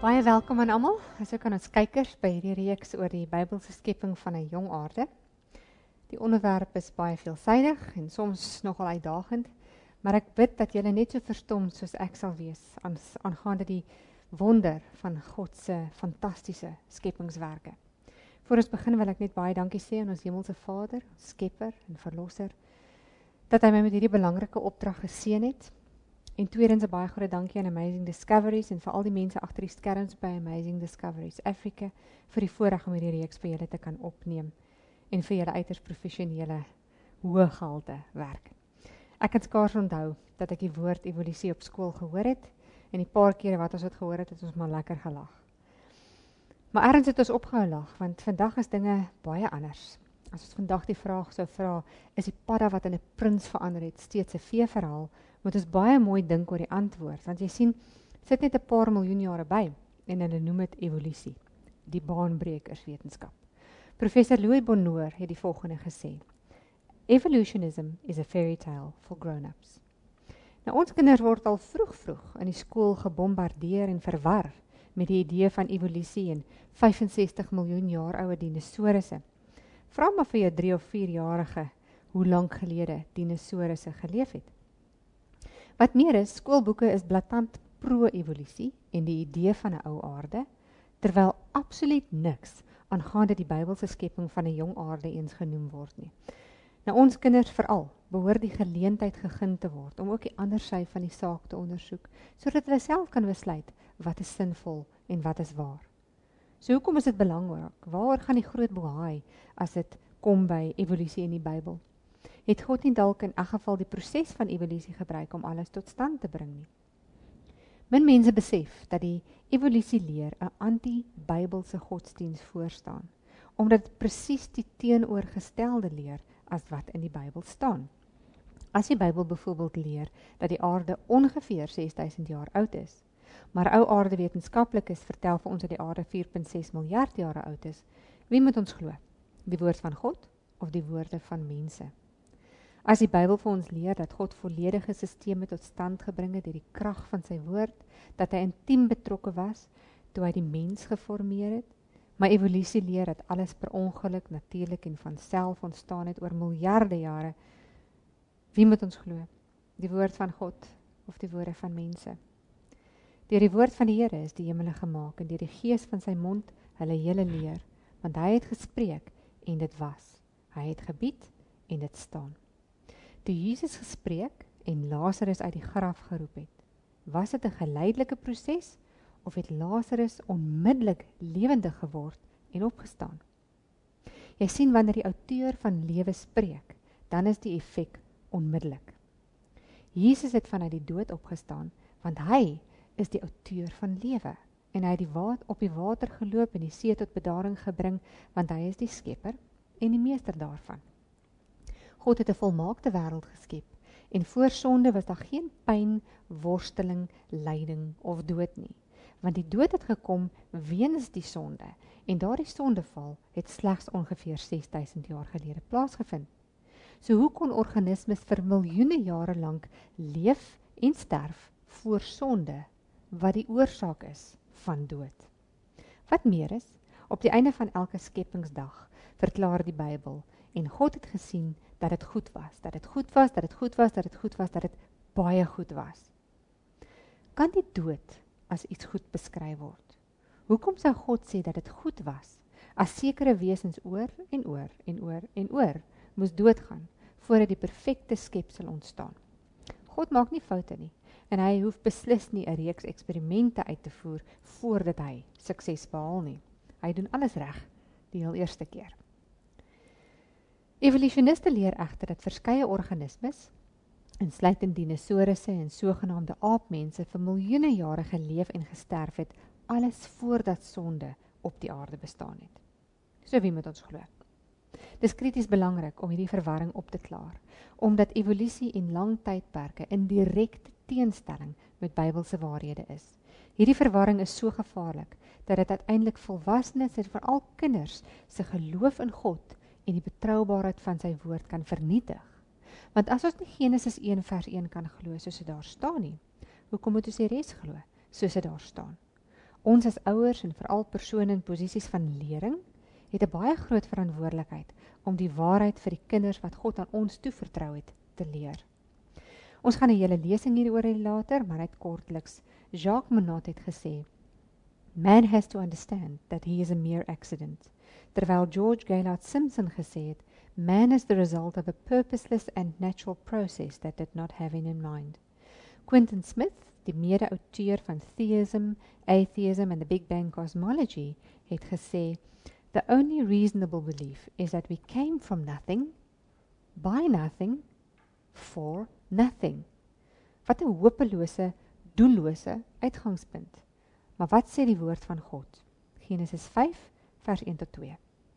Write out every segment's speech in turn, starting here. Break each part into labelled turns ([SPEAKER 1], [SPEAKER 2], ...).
[SPEAKER 1] Baie welkom aan almal, asook aan ons kykers by hierdie reeks oor die Bybelse skepping van 'n jong aarde. Die onderwerp is baie veelsidig en soms nogal uitdagend, maar ek bid dat julle net so verstom soos ek sal wees aangaande die wonder van God se fantastiese skepingswerke. Voor ons begin wil ek net baie dankie sê aan ons hemelse Vader, ons Skepper en Verlosser, dat hy my met hierdie belangrike opdrag geseën het. En tweedens 'n baie groot dankie aan Amazing Discoveries en vir al die mense agter die skerms by Amazing Discoveries Africa vir die voorreg om hierdie reeks vir julle te kan opneem en vir julle uiters professionele hoë gehalte werk. Ek kan skaars onthou dat ek die woord evolusie op skool gehoor het en die paar kere wat ons dit gehoor het ons maar lekker gelag. Maar ergens het ons opgehou lag, want vandag is dinge baie anders. As ons vandag die vraag sou vra, is die padda wat in 'n prins verander het steeds 'n veeverhaal, moet ons baie mooi dink oor die antwoord, want jy sien, sit net 'n paar miljoen jare by, en hulle noem dit evolusie, die baanbrekerswetenskap. Professor Louis Bonheur het die volgende gesê: Evolutionism is a fairy tale for grown-ups. Nou, ons kinders word al vroeg in die skool gebombardeer en verwar met die idee van evolusie en 65 miljoen jaar oude dinosourusse. Vra maar vir jou 3 of 4-jarige hoe lank gelede dinosourusse geleef het. Wat meer is, skoolboeke is blaatant pro-evolusie en die idee van 'n ou aarde, terwyl absoluut niks aangaande die Bybelse skepping van 'n jong aarde eens genoem word nie. Nou, ons kinders veral behoort die geleentheid gegee te word om ook die ander sy van die saak te ondersoek, sodat hulle self kan besluit wat is sinvol en wat is waar. So hoekom is dit belangrik? Waaroor gaan die groot bohaai as dit kom by evolusie in die Bybel? Het God nie dalk in elk geval die proses van evolusie gebruik om alles tot stand te bring nie? Min mense besef dat die evolutieleer 'n anti-Bybelse godsdiens voorstaan, omdat dit presies die teenoorgestelde leer as wat in die Bybel staan. As die Bybel byvoorbeeld leer dat die aarde ongeveer 6000 jaar oud is, maar ou aarde wetenskaplikes vertel vir ons dat die aarde 4,6 miljard jare oud is, wie moet ons glo? Die woord van God of die woorde van mense? As die Bybel vir ons leer dat God volledige sisteme tot stand gebring het deur die krag van sy woord, dat hy intiem betrokke was toe hy die mens geformeer het, maar evolusie leer dat alles per ongeluk, natuurlik en van self ontstaan het oor miljarde jare, wie moet ons glo? Die woord van God of die woorde van mense? Deur die woord van die Here is die hemele gemaak en deur die gees van sy mond hulle hele leer, want hy het gespreek en dit was. Hy het gebied en dit staan. Toe Jesus gespreek en Lazarus uit die graf geroep het, was dit 'n geleidelike proses of het Lazarus onmiddellik lewendig geword en opgestaan? Jy sien, wanneer die outeur van lewe spreek, dan is die effek onmiddellik. Jesus het vanuit die dood opgestaan, want hy is die outeur van lewe en hy het op die water geloop en die see tot bedaring gebring, want hy is die skepper en die meester daarvan. God het 'n volmaakte wêreld geskep en voor sonde was daar geen pyn, worsteling, lyding of dood nie, want die dood het gekom weens die sonde en daardie sondeval het slegs ongeveer 6000 jaar gelede plaasgevind. So hoe kon organismes vir miljoene jare lank leef en sterf voor sonde, wat die oorsaak is van dood? Wat meer is, op die einde van elke skepingsdag verklaar die Bybel, en God het gesien dat dit goed was, dat dit goed was, dat dit goed was, dat dit goed was, dat dit baie goed was. Kan die dood as iets goed beskryf word? Hoekom sou God sê dat dit goed was, as sekere wesens oor en oor en oor en oor moes doodgaan, voordat die perfekte skepsel ontstaan? God maak nie foute nie, en hy hoef beslis nie 'n reeks eksperimente uit te voer, voordat hy sukses behaal nie. Hy doen alles reg, die heel eerste keer. Evolusioniste leer egter dat verskeie organismes, insluitend dinosourusse en sogenaamde aapmense, vir miljoene jare geleef en gesterf het, alles voordat sonde op die aarde bestaan het. So wie moet ons glo? Dis krities belangrik om hierdie verwarring op te klaar, omdat evolusie en lang tydperke in direkte teenstelling met Bybelse waarhede is. Hierdie verwarring is so gevaarlik, dat dit uiteindelik volwassenes en veral kinders se geloof in God en die betroubaarheid van sy woord kan vernietig. Want as ons nie Genesis 1 vers 1 kan glo soos dit daar staan nie, hoekom moet ons die res glo soos dit daar staan? Ons as ouers en veral persone in posisies van lering het 'n baie groot verantwoordelikheid om die waarheid vir die kinders wat God aan ons toevertrou het te leer. Ons gaan 'n hele lesing hieroor hê later, maar net kortliks. Jacques Monod het gesê, "Man has to understand that he is a mere accident." Terwyl George Gaylord Simpson gesê het, "Man is the result of a purposeless and natural process that did not have him in mind." Quentin Smith, die mede-auteur van Theism, Atheism and the Big Bang Cosmology, het gesê, "The only reasonable belief is that we came from nothing, by nothing, for nothing." Wat 'n hopelose, doellose uitgangspunt. Maar wat sê die woord van God? Genesis 5, vers 1 tot 2.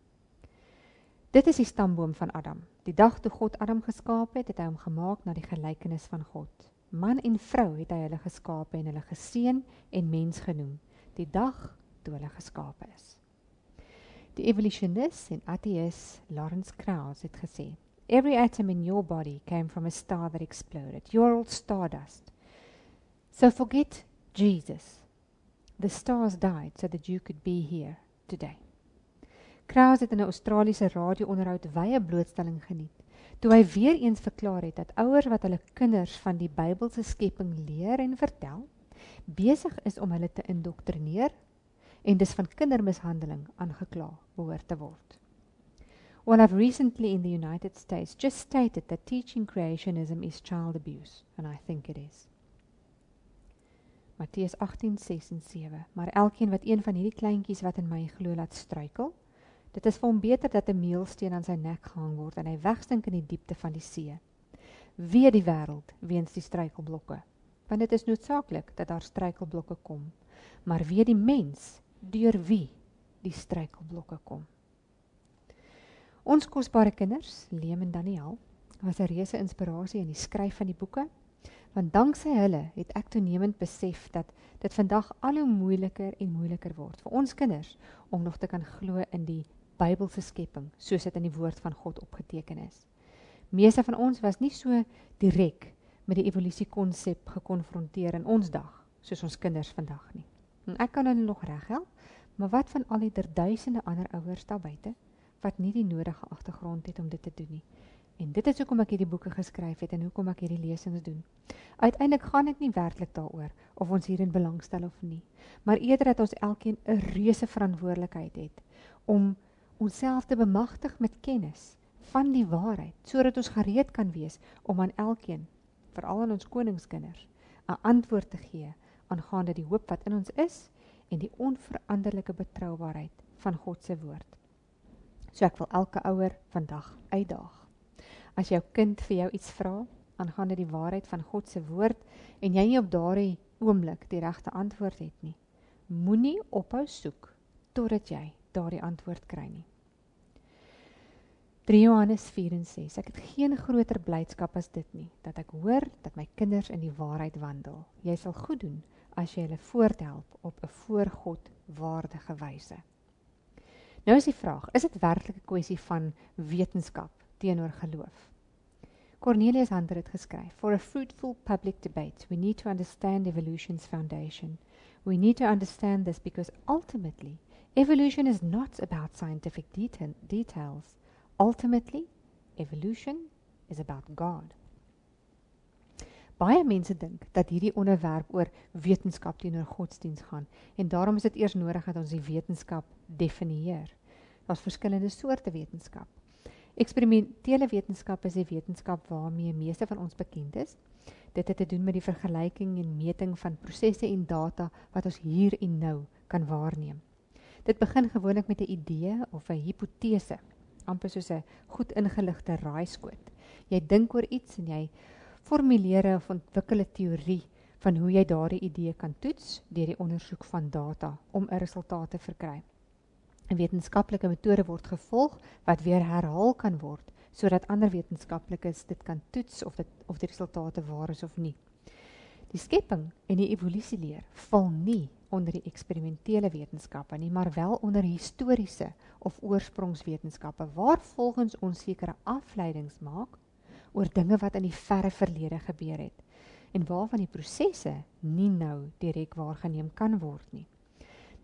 [SPEAKER 1] Dit is die stamboom van Adam. Die dag toe God Adam geskaap het, het hy hom gemaak na die gelykenis van God. Man en vrou het hy hulle geskaap en hulle geseën en mens genoem, die dag toe hulle geskaap is. Die evolutionist en atheïst Lawrence Krauss het gesê, "Every atom in your body came from a star that exploded. You're all stardust. So forget Jesus. The stars died so that you could be here today." Krauss het in 'n Australiese radio-onderhoud wye blootstelling geniet, toe hy weer eens verklaar het dat ouers wat hulle kinders van die Bybelse skepping leer en vertel, besig is om hulle te indoktrineer en dus van kindermishandeling aangekla behoort te word. Well, I've recently in the United States just stated that teaching creationism is child abuse, and I think it is. Matteus 18:6 en 7. Maar elkeen wat een van hierdie kleintjies wat in my glo laat struikel, dit is vir hom beter dat 'n meelsteen aan sy nek gehang word en hy wegstink in die diepte van die see. Wee die wêreld weens die struikelblokke, want dit is noodsaaklik dat daar struikelblokke kom, maar wee die mens deur wie die struikelblokke kom. Ons kosbare kinders, Liam en Daniel, was 'n reuse inspirasie in die skryf van die boeke, want danksy hulle het ek toenemend besef dat dit vandag al hoe moeiliker en moeiliker word vir ons kinders om nog te kan glo in die Bybelse skepping, soos dit in die woord van God opgeteken is. Meeste van ons was nie so direk met die evolusiekonsep gekonfronteer in ons dag, soos ons kinders vandag nie. En ek kan hulle nog reghelp, maar wat van al die duisende ander ouers daar buite, wat nie die nodige agtergrond het om dit te doen nie. En dit is hoekom ek hierdie boeke geskryf het en hoekom ek hierdie lesings doen. Uiteindelik gaan dit nie werklik daaroor of ons hierin belangstel of nie, maar eerder dat ons elkeen 'n reuse verantwoordelikheid het om onsself te bemagtig met kennis van die waarheid, sodat ons gereed kan wees om aan elkeen, veral aan ons koningskinders, 'n antwoord te gee aangaande die hoop wat in ons is en die onveranderlike betroubaarheid van God se woord. So ek wil elke ouer vandag uitdaag. As jou kind vir jou iets vra aangaande die waarheid van God se woord en jy nie op daardie oomblik die regte antwoord het nie, moenie ophou soek totdat jy daardie antwoord kry nie. 3 Johannes 4 en 6. Ek het geen groter blydskap as dit nie, dat ek hoor dat my kinders in die waarheid wandel. Jy sal goed doen as jy hulle voorthelp op 'n voor God waardige wyse. Nou is die vraag, is dit werklik 'n kwessie van wetenskap teenoor geloof? Cornelius Hunter het geskryf, "For a fruitful public debate, we need to understand evolution's foundation. We need to understand this because ultimately, evolution is not about scientific details. Ultimately, evolution is about God." Baie mense dink dat hierdie onderwerp oor wetenskap teenoor godsdiens gaan en daarom is dit eers nodig dat ons die wetenskap definieer. Daar's verskillende soorte wetenskap. Eksperimentele wetenskap is die wetenskap waarmee meeste van ons bekend is. Dit het te doen met die vergelyking en meting van prosesse en data wat ons hier en nou kan waarneem. Dit begin gewoonlik met 'n idee of 'n hipotese, amper soos 'n goed ingeligte raaiskoot. Jy dink oor iets en jy formuleer of ontwikkel 'n teorie van hoe jy daardie idee kan toets deur die ondersoek van data om 'n resultaat te verkry. 'n Wetenskaplike metode word gevolg wat weer herhaal kan word, sodat ander wetenskaplikes dit kan toets of die resultate waar is of nie. Die skepping en die evolusieleer val nie onder die eksperimentele wetenskappe nie, maar wel onder historiese of oorsprongswetenskappe, waar volgens ons sekere afleidings maak oor dinge wat in die verre verlede gebeur het, en waarvan die prosesse nie nou direk waargeneem kan word nie.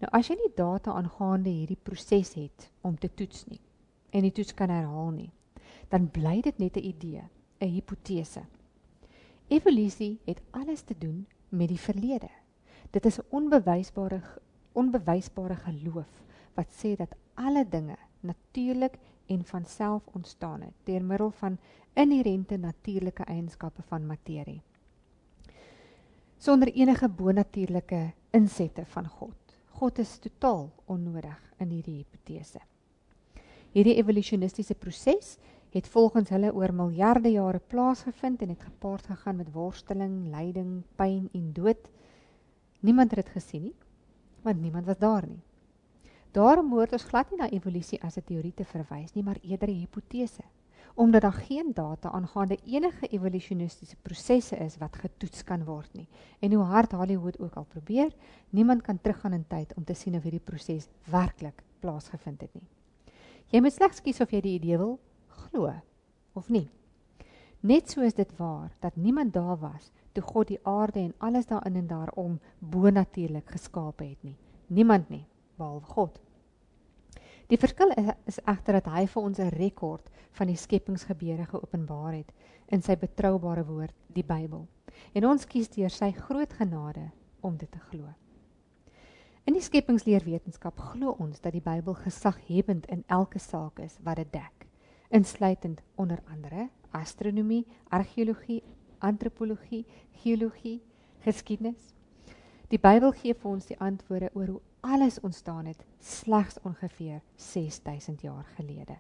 [SPEAKER 1] Nou as jy nie data aangaande hierdie proses het om te toets nie, en die toets kan herhaal nie, dan bly dit net 'n idee, 'n hipotese. Evolusie het alles te doen met die verlede. Dit is 'n onbewysbare geloof wat sê dat alle dinge natuurlik en van self ontstaan het deur middel van inherente natuurlike eienskappe van materie, sonder enige bonatuurlike insette van God. God is totaal onnodig in hierdie hipotese. Hierdie evolutionistiese proses het volgens hulle oor miljarde jare plaasgevind en het gepaard gegaan met worsteling, lyding, pyn en dood. Niemand het dit gesien nie, want niemand was daar nie. Daarom behoort ons glad nie na evolusie as 'n teorie te verwys nie, maar eerder 'n hipotese, omdat daar geen data aangaande enige evolutionistiese prosesse is wat getoets kan word nie. En hoe hard Hollywood ook al probeer, niemand kan teruggaan in tyd om te sien of hierdie proses werklik plaasgevind het nie. Jy moet slegs kies of jy die idee wil glo of nie. Net so is dit waar dat niemand daar was toe God die aarde en alles daarin en daarom bonatuurlik geskape het nie. Niemand nie, behalwe God. Die verskil is egter dat hy vir ons 'n rekord van die skepingsgebeure geopenbaar het in sy betroubare woord, die Bybel. En ons kies deur sy groot genade om dit te glo. In die skepingsleerwetenskap glo ons dat die Bybel gesaghebend in elke saak is wat dit dek, insluitend onder andere astronomie, argeologie, antropologie, geologie, geskiedenis. Die Bybel gee vir ons die antwoorde oor hoe alles ontstaan het slegs ongeveer 6000 jaar gelede.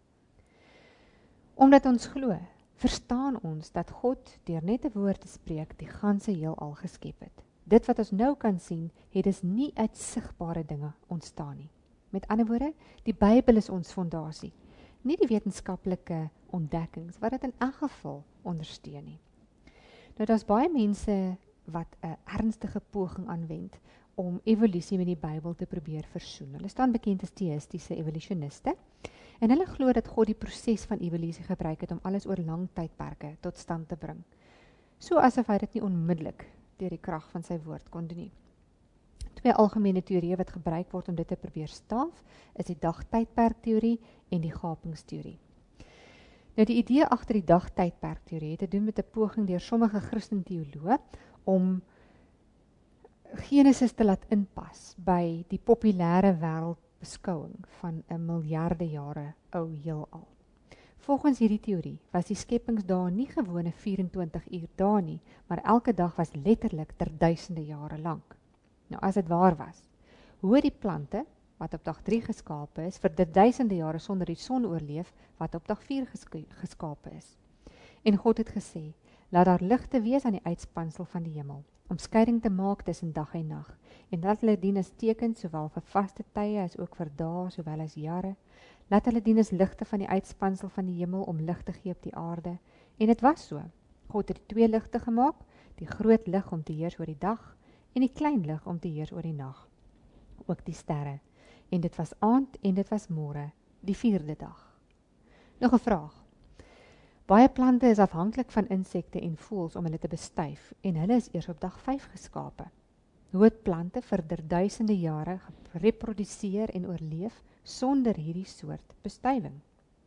[SPEAKER 1] Omdat ons glo, verstaan ons dat God deur net 'n woord te spreek die ganse heelal geskep het. Dit wat ons nou kan sien, het dus nie uit sigbare dinge ontstaan nie. Met ander woorde, die Bybel is ons fondasie, nie die wetenskaplike ontdekkings wat dit in elk geval ondersteun nie. Nou, daar's baie mense wat 'n ernstige poging aanwend om evolusie met die Bybel te probeer versoen. Hulle staan bekend as teïstiese evolusioniste, en hulle glo dat God die proses van evolusie gebruik het om alles oor lang tydperke tot stand te bring, so asof hy dit nie onmiddellik deur die krag van sy woord kon doen nie. Twee algemene teorieë wat gebruik word om dit te probeer staaf, is die dagtydperkteorie en die gapingsteorie. Nou, die idee agter die dagtydperkteorie het te doen met 'n poging deur sommige Christenteoloë om Genesis te laat inpas by die populêre wêreldbeskouing van 'n miljarde jare ou heelal. Volgens hierdie teorie was die skepingsdae nie gewone 24 uur dae nie, maar elke dag was letterlik ter duisende jare lank. Nou, as dit waar was, hoe die plante wat op dag 3 geskape is, vir dit duisende jare sonder die son oorleef wat op dag 4 geskape is. En God het gesê, laat daar ligte wees aan die uitspansel van die hemel, om skeiding te maak tussen dag en nag, en laat hulle dien as teken sowel vir vaste tye as ook vir dae sowel as jare. Laat hulle dien as ligte van die uitspansel van die hemel om lig te gee op die aarde. En dit was so. God het 2 ligte gemaak, die groot lig om te heers oor die dag en die klein lig om te heers oor die nag, ook die sterre. En dit was aand en dit was môre, die 4de dag. Nog 'n vraag. Baie plante is afhanklik van insekte en voëls om hulle te bestuif, en hulle is eers op dag 5 geskape. Hoe het plante vir duisende jare gereproduseer en oorleef sonder hierdie soort bestuiving?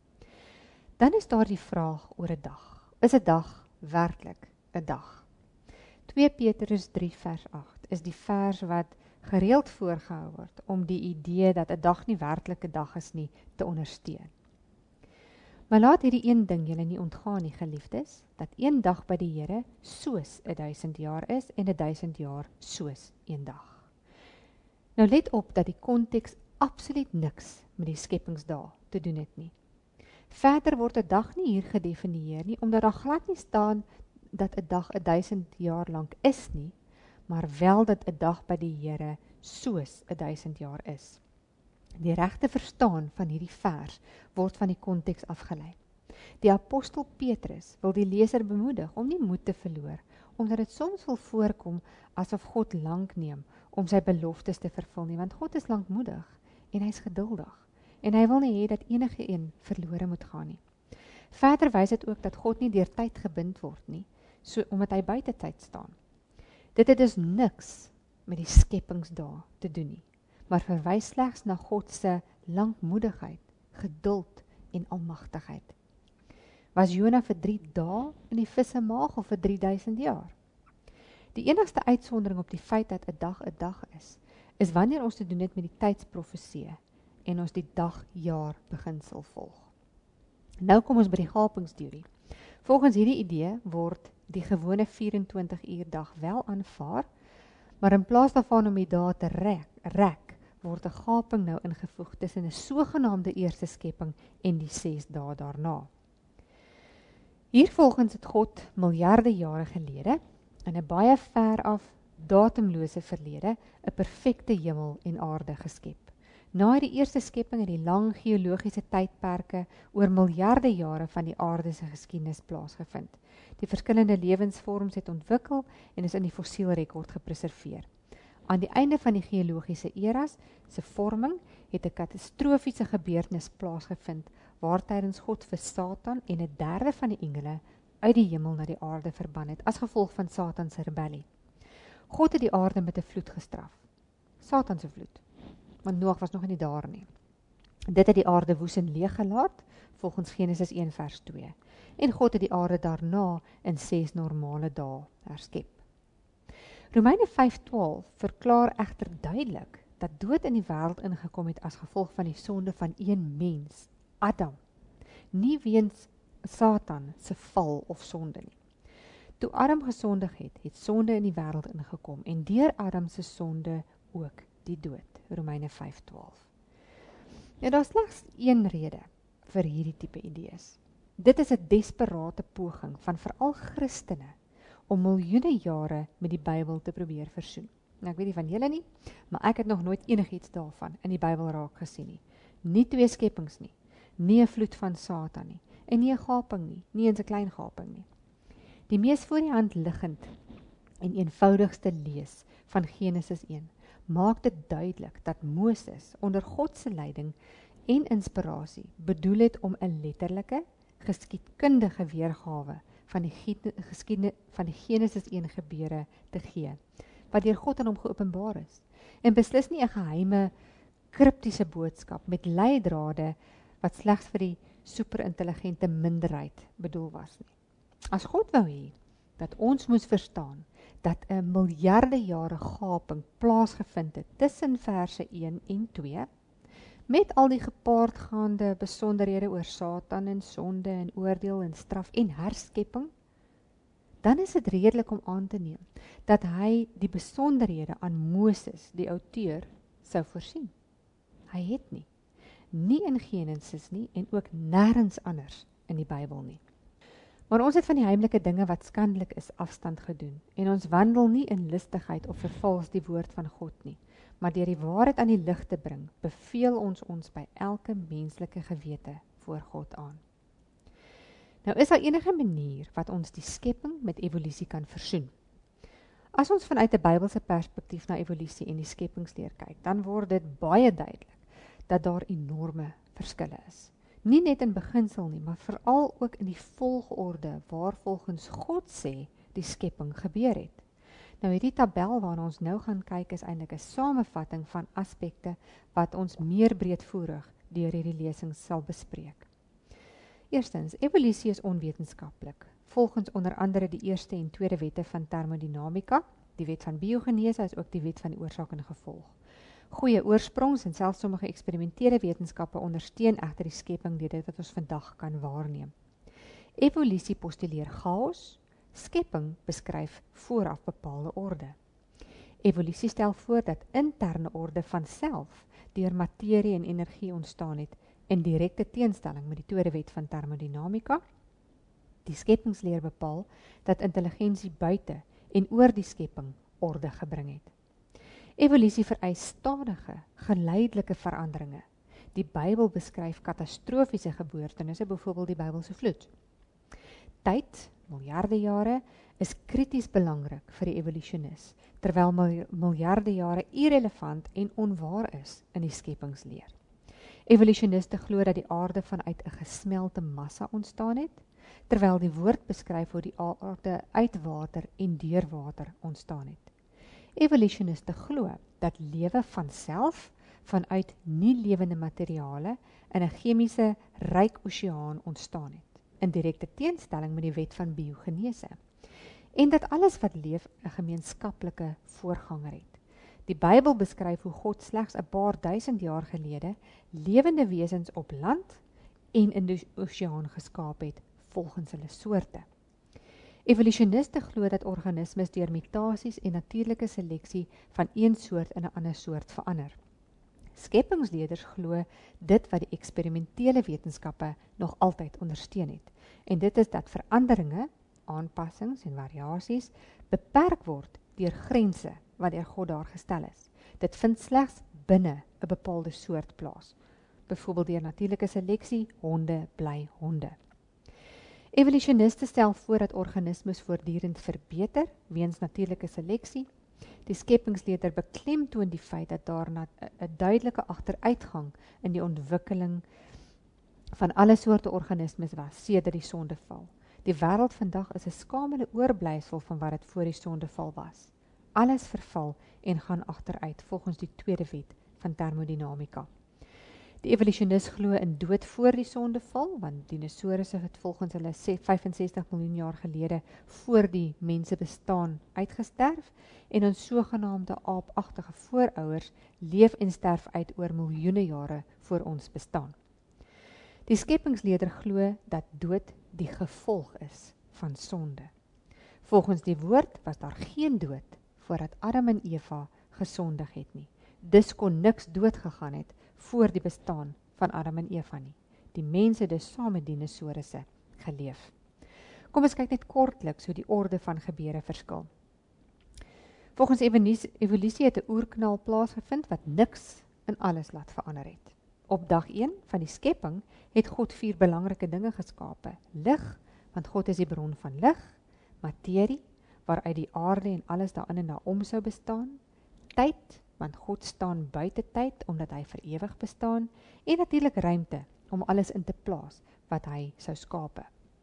[SPEAKER 1] Dan is daar die vraag oor 'n dag. Is 'n dag werklik 'n dag? 2 Petrus 3 vers 8 is die vers wat gereeld voorgehou word om die idee dat 'n dag nie werklik 'n dag is nie te ondersteun. Maar laat hierdie een ding julle nie ontgaan nie, geliefdes, dat een dag by die Here soos 1000 jaar is en 1000 jaar soos een dag. Nou let op dat die konteks absoluut niks met die skepingsdae te doen het nie. Verder word 'n dag nie hier gedefinieer nie, omdat daar glad nie staan dat 'n dag 1000 jaar lank is nie, maar wel dat 'n dag by die Here soos 1000 jaar is. Die regte verstaan van hierdie vers word van die konteks afgelei. Die apostel Petrus wil die leser bemoedig om nie moed te verloor, omdat dit soms wil voorkom asof God lank neem om sy beloftes te vervul nie, want God is lankmoedig en hy is geduldig, en hy wil nie hê dat enige een verlore moet gaan nie. Verder wys dit ook dat God nie deur tyd gebind word nie, so omdat hy buite tyd staan. Dit het dus niks met die skepingsdae te doen nie, maar verwys slegs na God se lankmoedigheid, geduld en almagtigheid. Was Jona vir 3 dae in die visse maag of vir 3000 jaar? Die enigste uitsondering op die feit dat 'n dag is wanneer ons te doen het met die tydsprofeseë en ons die dag-jaar beginsel volg. Nou kom ons by die gapingsteorie. Volgens hierdie idee word die gewone 24 uur dag wel aanvaar, maar in plaas daarvan om die dae te rek, word 'n gaping nou ingevoeg tussen 'n sogenaamde eerste skepping en die 6 dae daarna. Hiervolgens het God miljarde jare gelede, in 'n baie ver af datumlose verlede, 'n perfekte hemel en aarde geskep. Na die eerste skepping het die lang geologiese tydperke oor miljarde jare van die aarde se geskiedenis plaasgevind. Die verskillende lewensvorms het ontwikkel en is in die fossielrekord gepreserveer. Aan die einde van die geologiese eras se vorming het 'n katastrofiese gebeurtenis plaasgevind waar tydens God vir Satan en 1/3 van die engele uit die hemel na die aarde verban het as gevolg van Satan se rebellie. God het die aarde met 'n vloed gestraf. Satan se vloed. Want Noag was nog nie daar nie. Dit het die aarde woes en leeg gelaat, volgens Genesis 1 vers 2. En God het die aarde daarna in 6 normale dae herskep. Romeine 5:12 verklaar egter duidelik dat dood in die wêreld ingekom het as gevolg van die sonde van een mens, Adam. Nie weens Satan se val of sonde nie. Toe Adam gesondig het, het sonde in die wêreld ingekom en deur Adam se sonde ook die dood. Romeine 5:12. Nou daar is slegs een rede vir hierdie tipe idees. Dit is 'n desperate poging van veral Christene om miljoene jare met die Bybel te probeer versoen. Nou ek weet nie van julle nie, maar ek het nog nooit enigiets daarvan in die Bybel raak gesien nie. Nie 2 skepings nie, nie 'n vloed van Satan nie, en nie 'n gaping nie, nie eens 'n klein gaping nie. Die mees voor die hand liggend en eenvoudigste lees van Genesis 1 maak dit duidelik dat Moses onder God se leiding en inspirasie bedoel het om 'n letterlike, geskiedkundige weergawe van die Genesis 1 gebeure te gee, wat deur God aan hom geopenbaar is, en beslis nie 'n geheime, kriptiese boodskap met leidrade wat slegs vir die superintelligente minderheid bedoel was nie. As God wou hê dat ons moes verstaan dat 'n miljarde jare gaping plaasgevind het tussen verse 1 en 2, met al die gepaardgaande besonderhede oor Satan en sonde en oordeel en straf en herskepping, dan is dit redelik om aan te neem dat hy die besonderhede aan Moses, die outeur, sou voorsien. Hy het nie in Genesis nie en ook nêrens anders in die Bybel nie. Maar ons het van die heimlike dinge wat skandelik is afstand gedoen en ons wandel nie in listigheid of vervals die woord van God nie, maar deur die waarheid aan die lig te bring, beveel ons by elke menslike gewete voor God aan. Nou is daar enige manier wat ons die skepping met evolusie kan versoen. As ons vanuit 'n Bybelse perspektief na evolusie en die skepingsleer kyk, dan word dit baie duidelik dat daar enorme verskille is. Nie net in beginsel nie, maar veral ook in die volgorde waar volgens God sê die skepping gebeur het. Nou hierdie tabel waarna ons nou gaan kyk is eintlik 'n samevatting van aspekte wat ons meer breedvoerig deur hierdie lesings sal bespreek. Eerstens, evolusie is onwetenskaplik. Volgens onder andere die eerste en tweede wette van termodinamika, die wet van biogenese is ook die wet van die oorsaak en gevolg. Goeie oorsprongs en selfs sommige eksperimentele wetenskappe ondersteun egter die skepping deur dit wat ons vandag kan waarneem. Evolusie postuleer chaos, skepping beskryf vooraf bepaalde orde. Evolusie stel voor dat interne orde van self deur materie en energie ontstaan het in direkte teenstelling met die tweede wet van termodinamika. Die skepingsleer bepaal dat intelligensie buite en oor die skepping orde gebring het. Evolusie vereis stadige, geleidelike veranderinge. Die Bybel beskryf katastrofiese gebeurtenisse, byvoorbeeld die Bybelse vloed. Tyd, miljarde jare, is krities belangrik vir die evolusionis, terwyl miljarde jare irrelevant en onwaar is in die skepingsleer. Evolusioniste glo dat die aarde vanuit 'n gesmelte massa ontstaan het, terwyl die woord beskryf hoe die aarde uit water en deur water ontstaan het. Evolusioniste glo dat lewe van self vanuit nie lewende materiale in 'n chemiese ryk oseaan ontstaan het, in direkte teenstelling met die wet van biogenese, en dat alles wat leef 'n gemeenskaplike voorganger het. Die Bybel beskryf hoe God slegs 'n paar duisend jaar gelede lewende wesens op land en in die oseaan geskaap het volgens hulle soorte. Evolusioniste glo dat organismes deur mutasies en natuurlike seleksie van een soort in 'n ander soort verander. Skepingsleerders glo dit wat die eksperimentele wetenskappe nog altyd ondersteun het, en dit is dat veranderinge, aanpassings en variasies beperk word deur grense wat deur God daar gestel is. Dit vind slegs binne 'n bepaalde soort plaas. Byvoorbeeld deur natuurlike seleksie, honde bly honde. Evolusioniste stel voor dat organismes voortdurend verbeter weens natuurlike seleksie. Die skepingsleerder beklemtoon die feit dat daar 'n duidelike agteruitgang in die ontwikkeling van alle soorte organismes was sedert die sondeval. Die wêreld vandag is 'n skamele oorblyfsel van wat dit voor die sondeval was. Alles verval en gaan agteruit volgens die tweede wet van termodinamika. Die evolusionis glo in dood voor die sondeval, want dinosourusse het volgens hulle 65 miljoen jaar gelede voor die mense bestaan uitgesterf, en ons sogenaamde aapagtige voorouers leef en sterf uit oor miljoene jare voor ons bestaan. Die skepingsleerder glo dat dood die gevolg is van sonde. Volgens die woord was daar geen dood voordat Adam en Eva gesondig het nie. Dus kon niks dood gegaan het voor die bestaan van Adam en Eva nie. Die mense dus saam met dinosourusse geleef. Kom ons kyk net kortliks hoe die orde van gebeure verskil. Volgens evolusie het 'n oerknal plaasgevind wat niks in alles laat verander het. Op dag 1 van die skepping het God 4 belangrike dinge geskape. Lig, want God is die bron van lig. Materie, waaruit die aarde en alles daarin en daarom sou bestaan. Tyd, want God staan buite tyd, omdat hy vir ewig bestaan. En natuurlik ruimte, om alles in te plaas wat hy sou skape.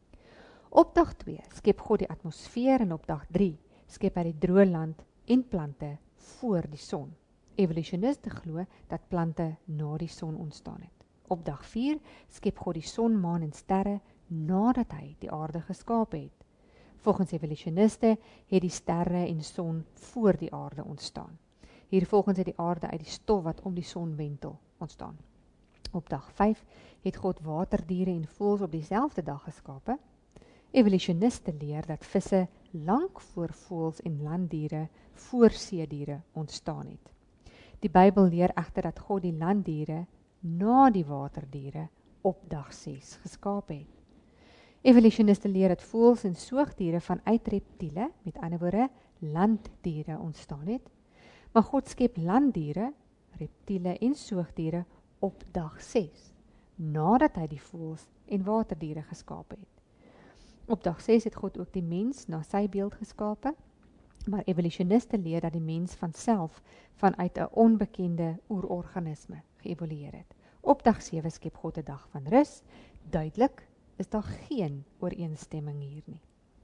[SPEAKER 1] Op dag 2 skep God die atmosfeer, en op dag 3 skep hy die droë land en plante voor die son. Evolusioniste glo dat plante na die son ontstaan het. Op dag 4 skep God die son, maan en sterre nadat hy die aarde geskaap het. Volgens evolusioniste het die sterre en son voor die aarde ontstaan. Hiervolgens het die aarde uit die stof wat om die son wentel ontstaan. Op dag 5 het God waterdiere en voëls op dieselfde dag geskape. Evolusioniste leer dat visse lank voor voëls en landdiere voor seediere ontstaan het. Die Bybel leer egter dat God die landdiere na die waterdiere op dag 6 geskaap het. Evolusioniste leer dat voëls en soogdiere vanuit reptiele, met ander woorde landdiere, ontstaan het, maar God skep landdiere, reptiele en soogdiere op dag 6, nadat hy die voëls en waterdiere geskaap het. Op dag 6 het God ook die mens na sy beeld geskape, maar evolusioniste leer dat die mens vanself vanuit 'n onbekende oerorganisme geëvolueer het. Op dag 7 skep God 'n dag van rus. Duidelik is daar geen ooreenstemming hier nie.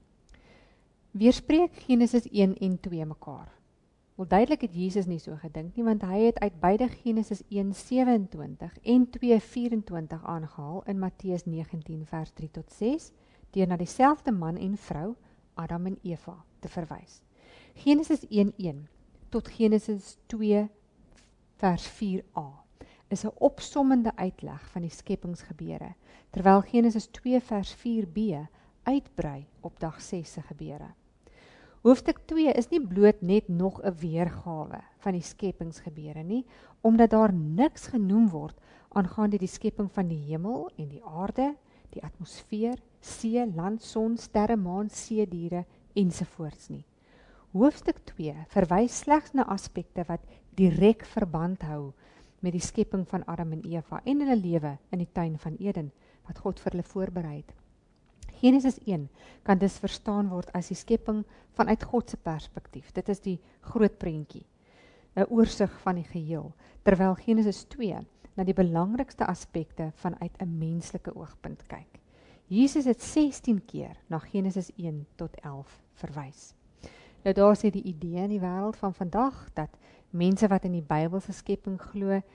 [SPEAKER 1] Weerspreek Genesis 1 en 2 mekaar. Wel, duidelik het Jesus nie so gedink nie, want hy het uit beide Genesis 1:27 en 2:24 aangehaal in Matteus 19 vers 3 tot 6, deur na dieselfde man en vrou, Adam en Eva, te verwys. Genesis 1:1 tot Genesis 2 vers 4a is 'n opsommende uitleg van die skepingsgebeure, terwyl Genesis 2 vers 4b uitbrei op dag 6 se gebeure. Hoofstuk 2 is nie bloot net nog 'n weergawe van die skepingsgebeure nie, omdat daar niks genoem word aangaande die skepping van die hemel en die aarde, die atmosfeer, see, land, son, sterre, maan, seediere ensovoorts nie. Hoofstuk 2 verwys slegs na aspekte wat direk verband hou met die skepping van Adam en Eva en hulle lewe in die tuin van Eden, wat God vir hulle voorberei het. Genesis 1 kan dus verstaan word as die skepping vanuit God se perspektief. Dit is die groot prentjie, 'n oorsig van die geheel, terwyl Genesis 2 na die belangrikste aspekte vanuit 'n menslike oogpunt kyk. Jesus het 16 keer na Genesis 1 tot 11 verwys. Nou daar sê die idee in die wêreld van vandag dat mense wat in die Bybelse skepping glo,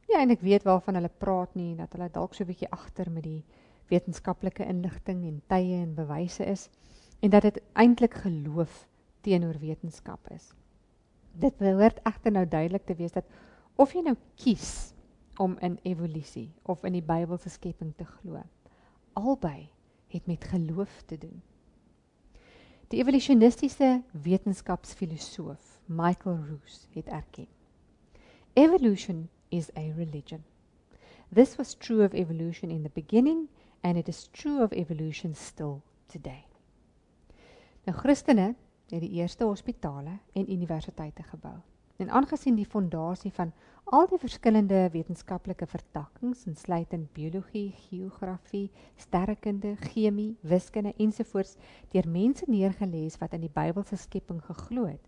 [SPEAKER 1] nie eintlik weet waarvan hulle praat nie, dat hulle dalk so 'n bietjie agter met die wetenskaplike inligting en tye en bewyse is, en dat dit eintlik geloof teenoor wetenskap is. Dit behoort egter nou duidelik te wees dat of jy nou kies om in evolusie of in die Bybelse skepping te glo, albei het met geloof te doen. Die evolutionistiese wetenskapsfilosoof Michael Ruse het erken: Evolution is a religion. This was true of evolution in the beginning, and it is true of evolution still today. Nou, Christene het die eerste hospitale en universiteite gebou. En aangesien die fondasie van al die verskillende wetenskaplike vertakkings, insluitend biologie, geografie, sterrekunde, chemie, wiskunde ensovoorts, deur mense neergelees wat in die Bybelse skepping geglo het,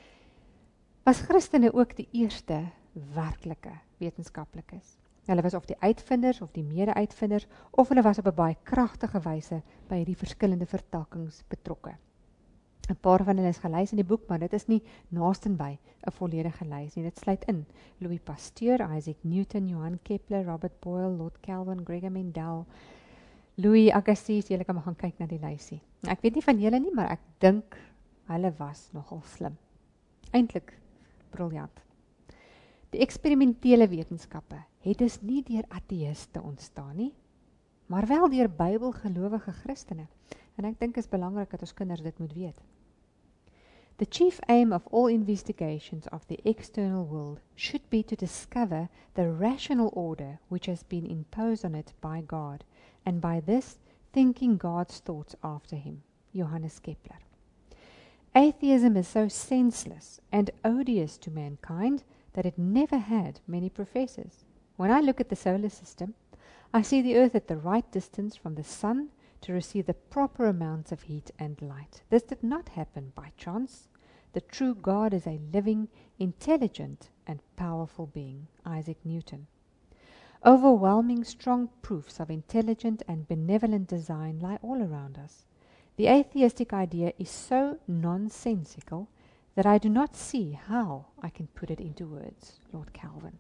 [SPEAKER 1] was Christene ook die eerste werklike wetenskaplikes. Hulle was of die uitvinders of die mede-uitvinders, of hulle was op 'n baie kragtige wyse by hierdie verskillende vertakkings betrokke. 'n Paar van hulle is gelys in die boek, maar dit is nie naastenby 'n volledige lys nie. Dit sluit in Louis Pasteur, Isaac Newton, Johann Kepler, Robert Boyle, Lord Kelvin, Gregor Mendel, Louis Agassiz. Julle kan maar gaan kyk na die lysie. Ek weet nie van julle nie, maar ek dink hulle was nogal slim. Eintlik briljant. Die eksperimentele wetenskappe het dus nie deur ateïste ontstaan nie, maar wel deur Bybelgelowige Christene. En ek dink is belangrik dat ons kinders dit moet weet. The chief aim of all investigations of the external world should be to discover the rational order which has been imposed on it by God, and by this thinking God's thoughts after him. Johannes Kepler. Atheism is so senseless and odious to mankind that it never had many professors. When I look at the solar system, I see the earth at the right distance from the sun to receive the proper amounts of heat and light. This did not happen by chance. The true God is a living, intelligent, and powerful being. Isaac Newton. Overwhelming strong proofs of intelligent and benevolent design lie all around us. The atheistic idea is so nonsensical that I do not see how I can put it into words. Lord Kelvin.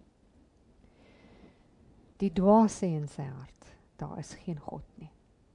[SPEAKER 1] Die dwaas sê in sy hart, daar is geen God nie.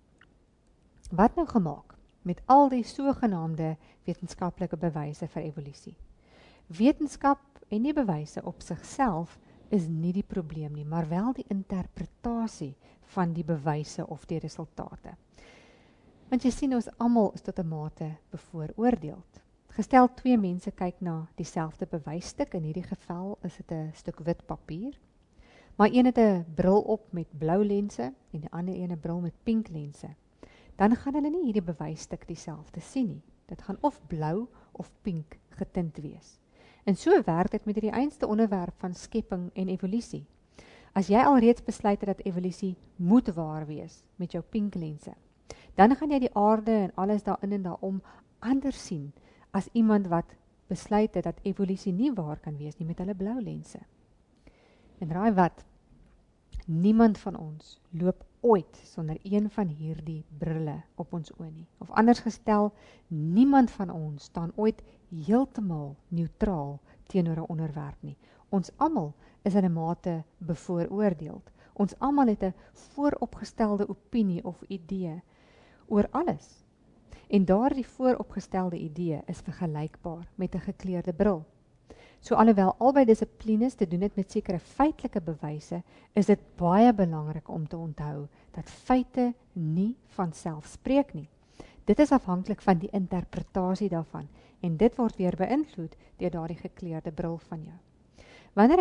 [SPEAKER 1] Wat nou gemaak met al die sogenaamde wetenskaplike bewyse vir evolusie? Wetenskap en die bewyse op sigself is nie die probleem nie, maar wel die interpretasie van die bewyse of die resultate. Want jy sien, ons almal is tot 'n mate bevooroordeeld. Gestel twee mense kyk na dieselfde bewysstuk, in hierdie geval is dit 'n stuk wit papier, maar een het 'n bril op met blou lense en die ander een 'n bril met pink lense. Dan gaan hulle nie hierdie bewysstuk dieselfde sien nie. Dit gaan of blou of pink getint wees. En so werk dit met die einste onderwerp van skepping en evolusie. As jy alreeds besluit het dat evolusie moet waar wees met jou pink lense, dan gaan jy die aarde en alles daarin en daarom anders sien as iemand wat besluit het dat evolusie nie waar kan wees nie met hulle blou lense. En raai wat? Niemand van ons loop ooit sonder een van hierdie brille op ons oë nie. Of anders gestel, niemand van ons staan ooit heeltemal neutraal teenoor 'n onderwerp nie. Ons almal is in 'n mate bevooroordeeld. Ons almal het 'n vooropgestelde opinie of idee oor alles. En daardie vooropgestelde idee is vergelykbaar met 'n gekleurde bril. So alhoewel albei dissiplines te doen het met sekere feitelike bewyse, is dit baie belangrik om te onthou dat feite nie van self spreek nie. Dit is afhanklik van die interpretasie daarvan en dit word weer beïnvloed deur daardie gekleurde bril van jou. Wanneer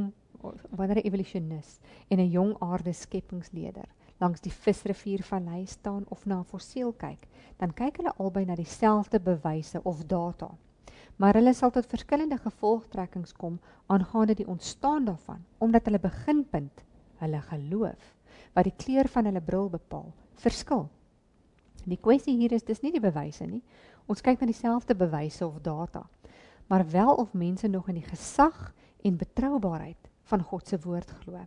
[SPEAKER 1] 'n evolusionis en 'n jong aarde skeppingsleier langs die visriviervallei staan of na 'n fossiel kyk, dan kyk hulle albei na dieselfde bewyse of data. Maar hulle sal tot verskillende gevolgtrekkings kom aangaande die ontstaan daarvan, omdat hulle beginpunt, hulle geloof, wat die kleur van hulle bril bepaal, verskil. Die kwessie hier is dis nie die bewyse nie. Ons kyk na dieselfde bewyse of data, maar wel of mense nog in die gesag en betroubaarheid van God se woord glo.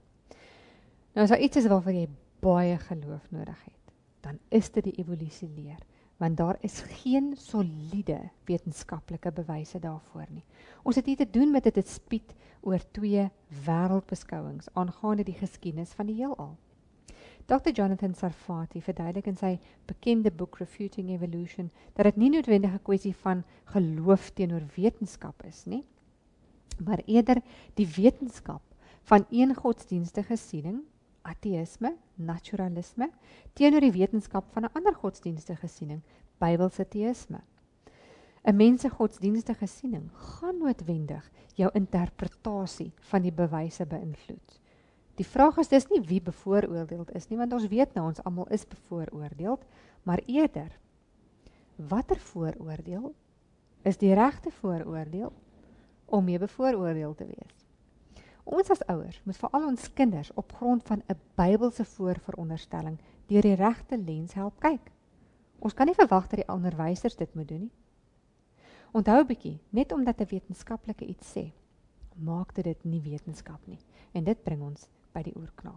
[SPEAKER 1] Nou as daar iets is waarvoor jy baie geloof nodig het, dan is dit die evolusie leer, want daar is geen soliede wetenskaplike bewyse daarvoor nie. Ons het hier te doen met 'n dispuut oor twee wêreldbeskouings aangaande die geskiedenis van die heelal. Dr. Jonathan Sarfati verduidelik in sy bekende boek Refuting Evolution dat dit nie noodwendig 'n kwessie van geloof teenoor wetenskap is nie, maar eerder die wetenskap van een godsdienstige siening, ateïsme, naturalisme, teenoor die wetenskap van 'n ander godsdienstige siening, Bybelse teïsme. 'n Mens se godsdienstige siening gaan noodwendig jou interpretasie van die bewyse beïnvloed. Die vraag is dis nie wie bevooroordeeld is nie, want ons weet nou, ons almal is bevooroordeeld, maar eerder, watter vooroordeel is die regte vooroordeel om mee bevooroordeel te wees? Ons as ouers moet veral ons kinders op grond van 'n Bybelse voorveronderstelling deur die regte lens help kyk. Ons kan nie verwag dat die onderwysers dit moet doen nie. Onthou 'n bietjie, net omdat 'n wetenskaplike iets sê, maak dit nie wetenskap nie. En dit bring ons by die oerknal.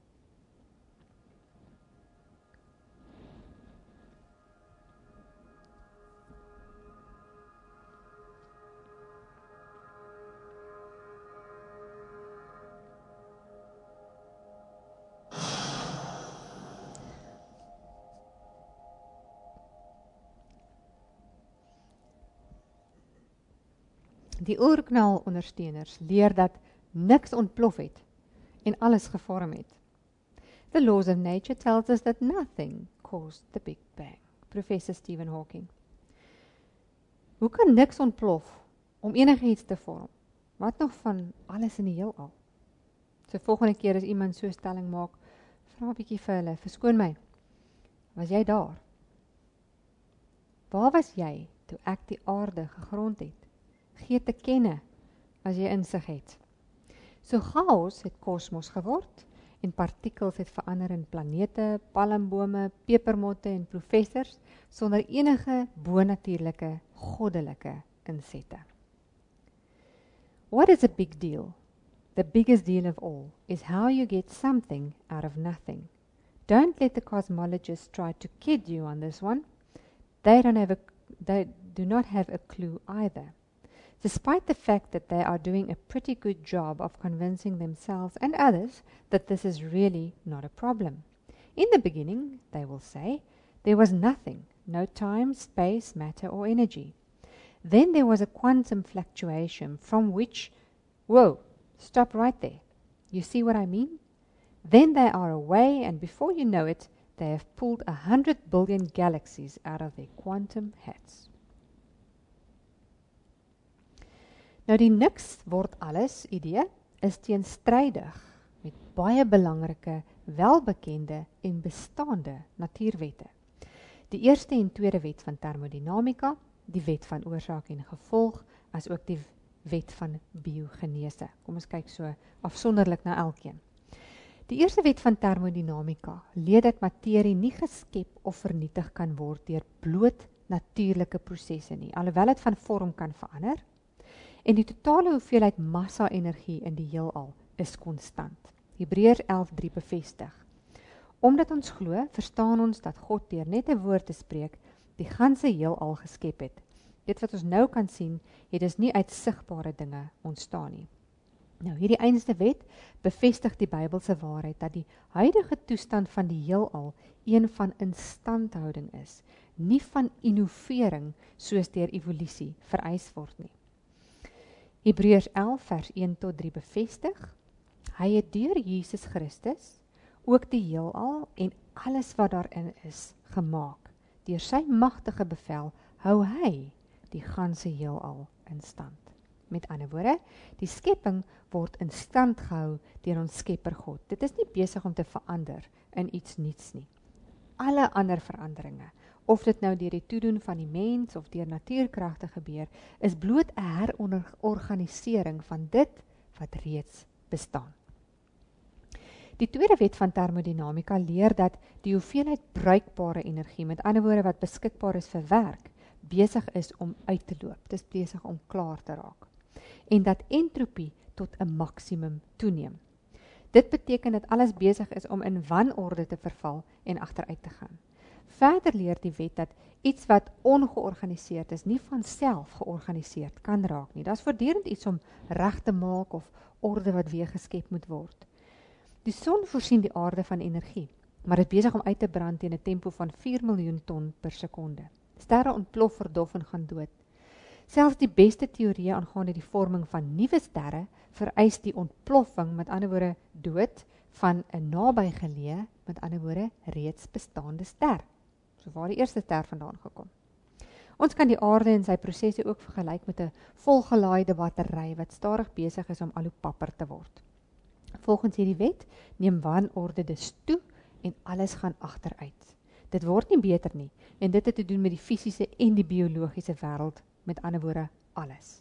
[SPEAKER 1] Die oerknal ondersteuners leer dat niks ontplof het en alles gevorm het. The laws of nature tells us that nothing caused the Big Bang. Professor Stephen Hawking. Hoe kan niks ontplof om enigiets te vorm? Wat nog van alles in die heelal? So volgende keer as iemand so 'n stelling maak, vra 'n bietjie vir hulle, verskoon my, was jy daar? Waar was jy toe ek die aarde gegrond het? Gee te kenne as jy insig het. So chaos het kosmos geword en partikels het verander in planete, palmbome, pepermotte en professors sonder enige bonatuurlike, goddelike insette. What is a big deal? The biggest deal of all is how you get something out of nothing. Don't let the cosmologists try to kid you on this one. They do not have a clue either. Despite the fact that they are doing a pretty good job of convincing themselves and others that this is really not a problem. In the beginning, they will say, there was nothing, no time, space, matter, or energy. Then there was a quantum fluctuation from which, whoa, stop right there. You see what I mean? Then they are away, and before you know it, they have pulled 100 billion galaxies out of their quantum hats. Nou die niks word alles idee is teenstrydig met baie belangrike, welbekende en bestaande natuurwette. Die eerste en tweede wet van thermodynamika, die wet van oorsaak en gevolg, as ook die wet van biogenese. Kom ons kyk so afsonderlik na elkeen. Die eerste wet van thermodynamika leer dat materie nie geskep of vernietig kan word deur bloot natuurlike prosesse nie, alhoewel dit van vorm kan verander. En die totale hoeveelheid massa-energie in die heelal is konstant. Hebreërs 11:3 bevestig. Omdat ons glo, verstaan ons dat God deur net 'n woord te spreek, die ganse heelal geskep het. Dit wat ons nou kan sien, het dus nie uit sigbare dinge ontstaan nie. Nou, hierdie einste wet bevestig die Bybelse waarheid dat die huidige toestand van die heelal een van instandhouding is, nie van innovering soos deur evolusie vereis word nie. Hebreërs 11 vers 1 tot 3 bevestig, hy het deur Jesus Christus ook die heelal en alles wat daarin is gemaak. Deur sy magtige bevel hou hy die ganse heelal in stand. Met ander woorde, die skepping word in stand gehou deur ons Skepper God. Dit is nie besig om te verander in iets niets nie. Alle ander veranderinge, of dit nou deur die toedoen van die mens of deur natuurkragte gebeur, is bloot 'n herorganisering van dit wat reeds bestaan. Die tweede wet van thermodynamika leer dat die hoeveelheid bruikbare energie, met ander woorde wat beskikbaar is vir werk, besig is om uit te loop. Dit is besig om klaar te raak. En dat entropie tot 'n maksimum toeneem. Dit beteken dat alles besig is om in wanorde te verval en agteruit te gaan. Verder leer die wet dat iets wat ongeorganiseerd is, nie van self georganiseerd kan raak nie. Dit is voortdurend iets om reg te maak of orde wat weer geskep moet word. Die son voorsien die aarde van energie, maar dit besig om uit te brand teen 'n tempo van 4 miljoen ton per sekonde. Sterre ontplof, verdof en gaan dood. Selfs die beste teorieë aangaande die vorming van nuwe sterre vereis die ontploffing, met ander woorde dood, van 'n nabygeleë, met ander woorde reeds bestaande ster. So waar die eerste ster vandaan gekom. Ons kan die aarde en sy prosesse ook vergelyk met 'n volgelaaide battery wat stadig besig is om al hoe papper te word. Volgens hierdie wet neem wanorde dus toe en alles gaan agteruit. Dit word nie beter nie en dit het te doen met die fisiese en die biologiese wêreld, met ander woorde alles.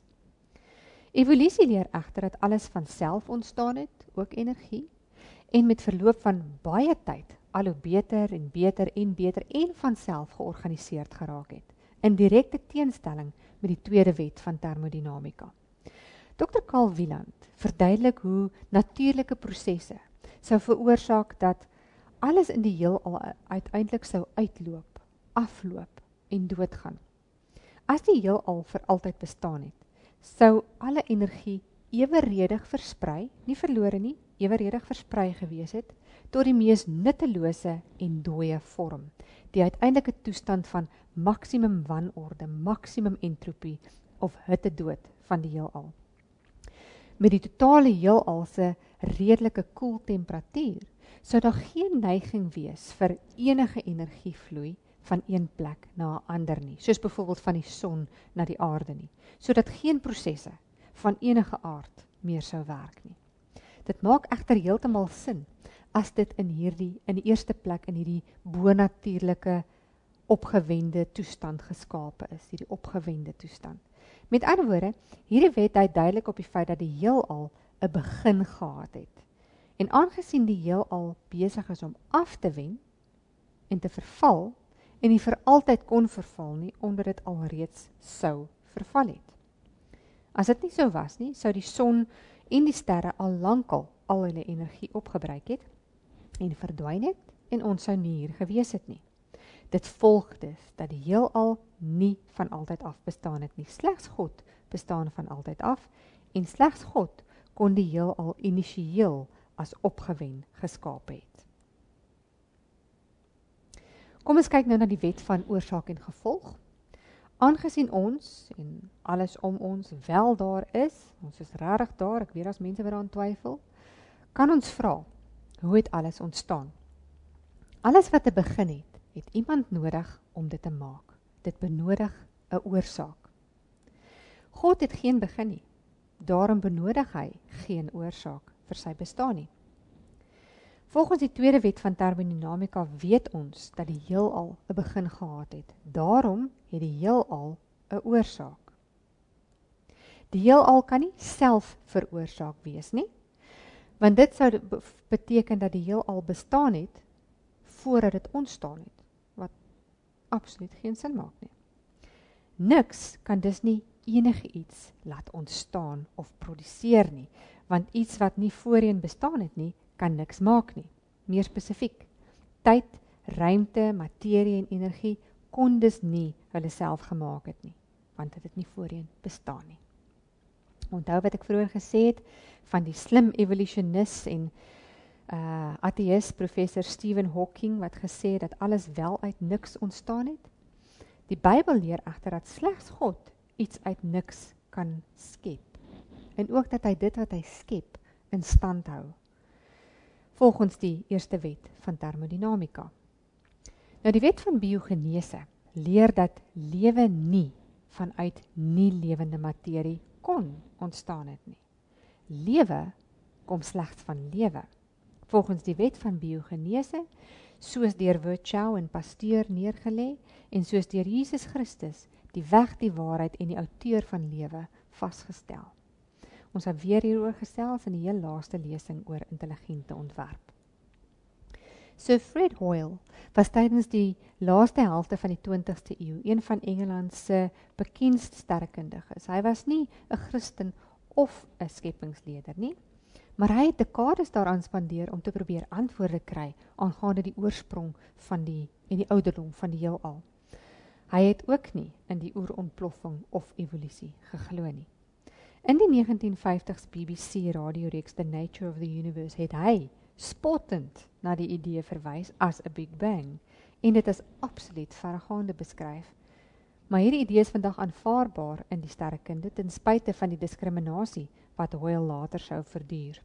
[SPEAKER 1] Evolusie leer egter dat alles van self ontstaan het, ook energie, en met verloop van baie tyd al hoe beter en beter en beter en van self georganiseerd geraak het, in direkte teenstelling met die tweede wet van thermodinamika. Dr. Carl Wieland verduidelik hoe natuurlike prosesse sou veroorsaak dat alles in die heelal uiteindelik sou uitloop, afloop en doodgaan. As die heelal vir altyd bestaan het, sou alle energie eweredig versprei, nie verlore nie, eweredig versprei gewees het, tot die mees nuttelose en dooie vorm, die uiteindelike toestand van maksimum wanorde, maksimum entropie of hittedood van die heelal. Met die totale heelal se redelike koel temperatuur, sou daar geen neiging wees vir enige energievloei van een plek na 'n ander nie, soos byvoorbeeld van die son na die aarde nie, sodat geen prosesse van enige aard meer sou werk nie. Dit maak egter heeltemal sin as dit in die eerste plek in hierdie bonatuurlike opgewende toestand geskape is, hierdie opgewende toestand. Met ander woorde, hierdie wet dui duidelik op die feit dat die heelal 'n begin gehad het. En aangesien die heelal besig is om af te wen en te verval, en nie vir altyd kon verval nie, omdat dit alreeds sou verval het. As dit nie so was nie, sou die son en die sterre al lankal al hulle energie opgebruik het en verdwyn het en ons sou nie hier gewees het nie. Dit volg dus dat die heelal nie van altyd af bestaan het nie. Slegs God bestaan van altyd af en slegs God kon die heelal initieel as opgewen geskaap het. Kom ons kyk nou na die wet van oorsaak en gevolg. Aangesien ons en alles om ons wel daar is, ons is regtig daar, ek weet as mense wat daaraan twyfel, kan ons vra, hoe het alles ontstaan? Alles wat te begin het, het iemand nodig om dit te maak. Dit benodig 'n oorsaak. God het geen begin nie, daarom benodig hy geen oorsaak vir sy bestaan nie. Volgens die tweede wet van thermodinamika weet ons dat die heelal 'n begin gehad het. Daarom het die heelal 'n oorsaak. Die heelal kan nie self veroorsaak wees nie, want dit sou beteken dat die heelal bestaan het voordat dit ontstaan het, wat absoluut geen sin maak nie. Niks kan dus nie enige iets laat ontstaan of produseer nie, want iets wat nie voorheen bestaan het nie, kan niks maak nie. Meer spesifiek, tyd, ruimte, materie en energie kon dus nie hulle self gemaak het nie, want dit het nie voorheen bestaan nie. Onthou wat ek vroeër gesê het van die slim evolusionis en ateïs professor Stephen Hawking wat gesê het dat alles wel uit niks ontstaan het? Die Bybel leer egter dat slegs God iets uit niks kan skep en ook dat hy dit wat hy skep in stand hou, volgens die eerste wet van thermodinamika. Nou die wet van biogenese leer dat lewe nie vanuit nie lewende materie kon ontstaan het nie. Lewe kom slegs van lewe. Volgens die wet van biogenese, soos deur Virchow en Pasteur neergelê en soos deur Jesus Christus, die weg, die waarheid en die outeur van lewe vasgestel. Ons het weer hieroor gesels in die heel laaste lesing oor intelligente ontwerp. Sir Fred Hoyle was tydens die laaste helfte van die 20ste eeu een van Engeland se bekendste sterrekundiges. Hy was nie 'n Christen of 'n skeppingsleier nie, maar hy het dekades daaraan spandeer om te probeer antwoorde kry aangaande die oorsprong van die ouderdom van die heelal. Hy het ook nie in die oerontploffing of evolusie geglo nie. In die 1950s BBC radioreeks The Nature of the Universe het hy spottend na die idee verwys as 'n Big Bang en dit is absoluut verregaande beskryf. Maar hierdie idee is vandag aanvaarbaar in die sterrekunde ten spyte van die diskriminasie wat Hoyle later sou verduur.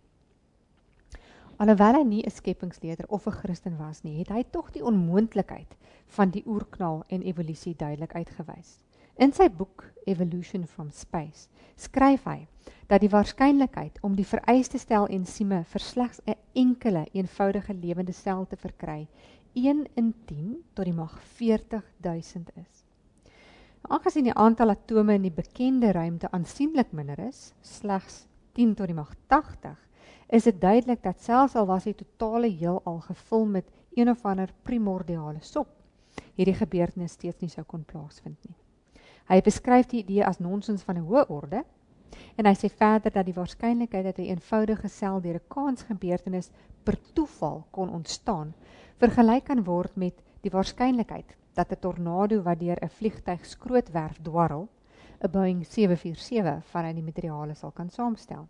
[SPEAKER 1] Alhoewel hy nie 'n skepingsleier of 'n Christen was nie, het hy tog die onmoontlikheid van die oerknal en evolusie duidelik uitgewys. In sy boek Evolution from Space skryf hy dat die waarskynlikheid om die vereiste stel ensieme vir slegs 'n enkele eenvoudige lewende sel te verkry 1 in 10 tot die mag 40.000 is. Aangesien die aantal atome in die bekende ruimte aansienlik minder is, slegs 10 tot die mag 80, is dit duidelik dat selfs al was die totale heelal gevul met een of ander primordiale sop, hierdie gebeurtenis steeds nie sou kon plaasvind nie. Hy beskryf die idee as nonsens van 'n hoë orde, en hy sê verder dat die waarskynlikheid dat 'n eenvoudige sel deur 'n kansgebeurtenis per toeval kon ontstaan, vergelyk kan word met die waarskynlikheid dat 'n tornado wat deur 'n vliegtuig skrootwerf dwarrel, 'n Boeing 747 vanuit die materiale sal kan saamstel.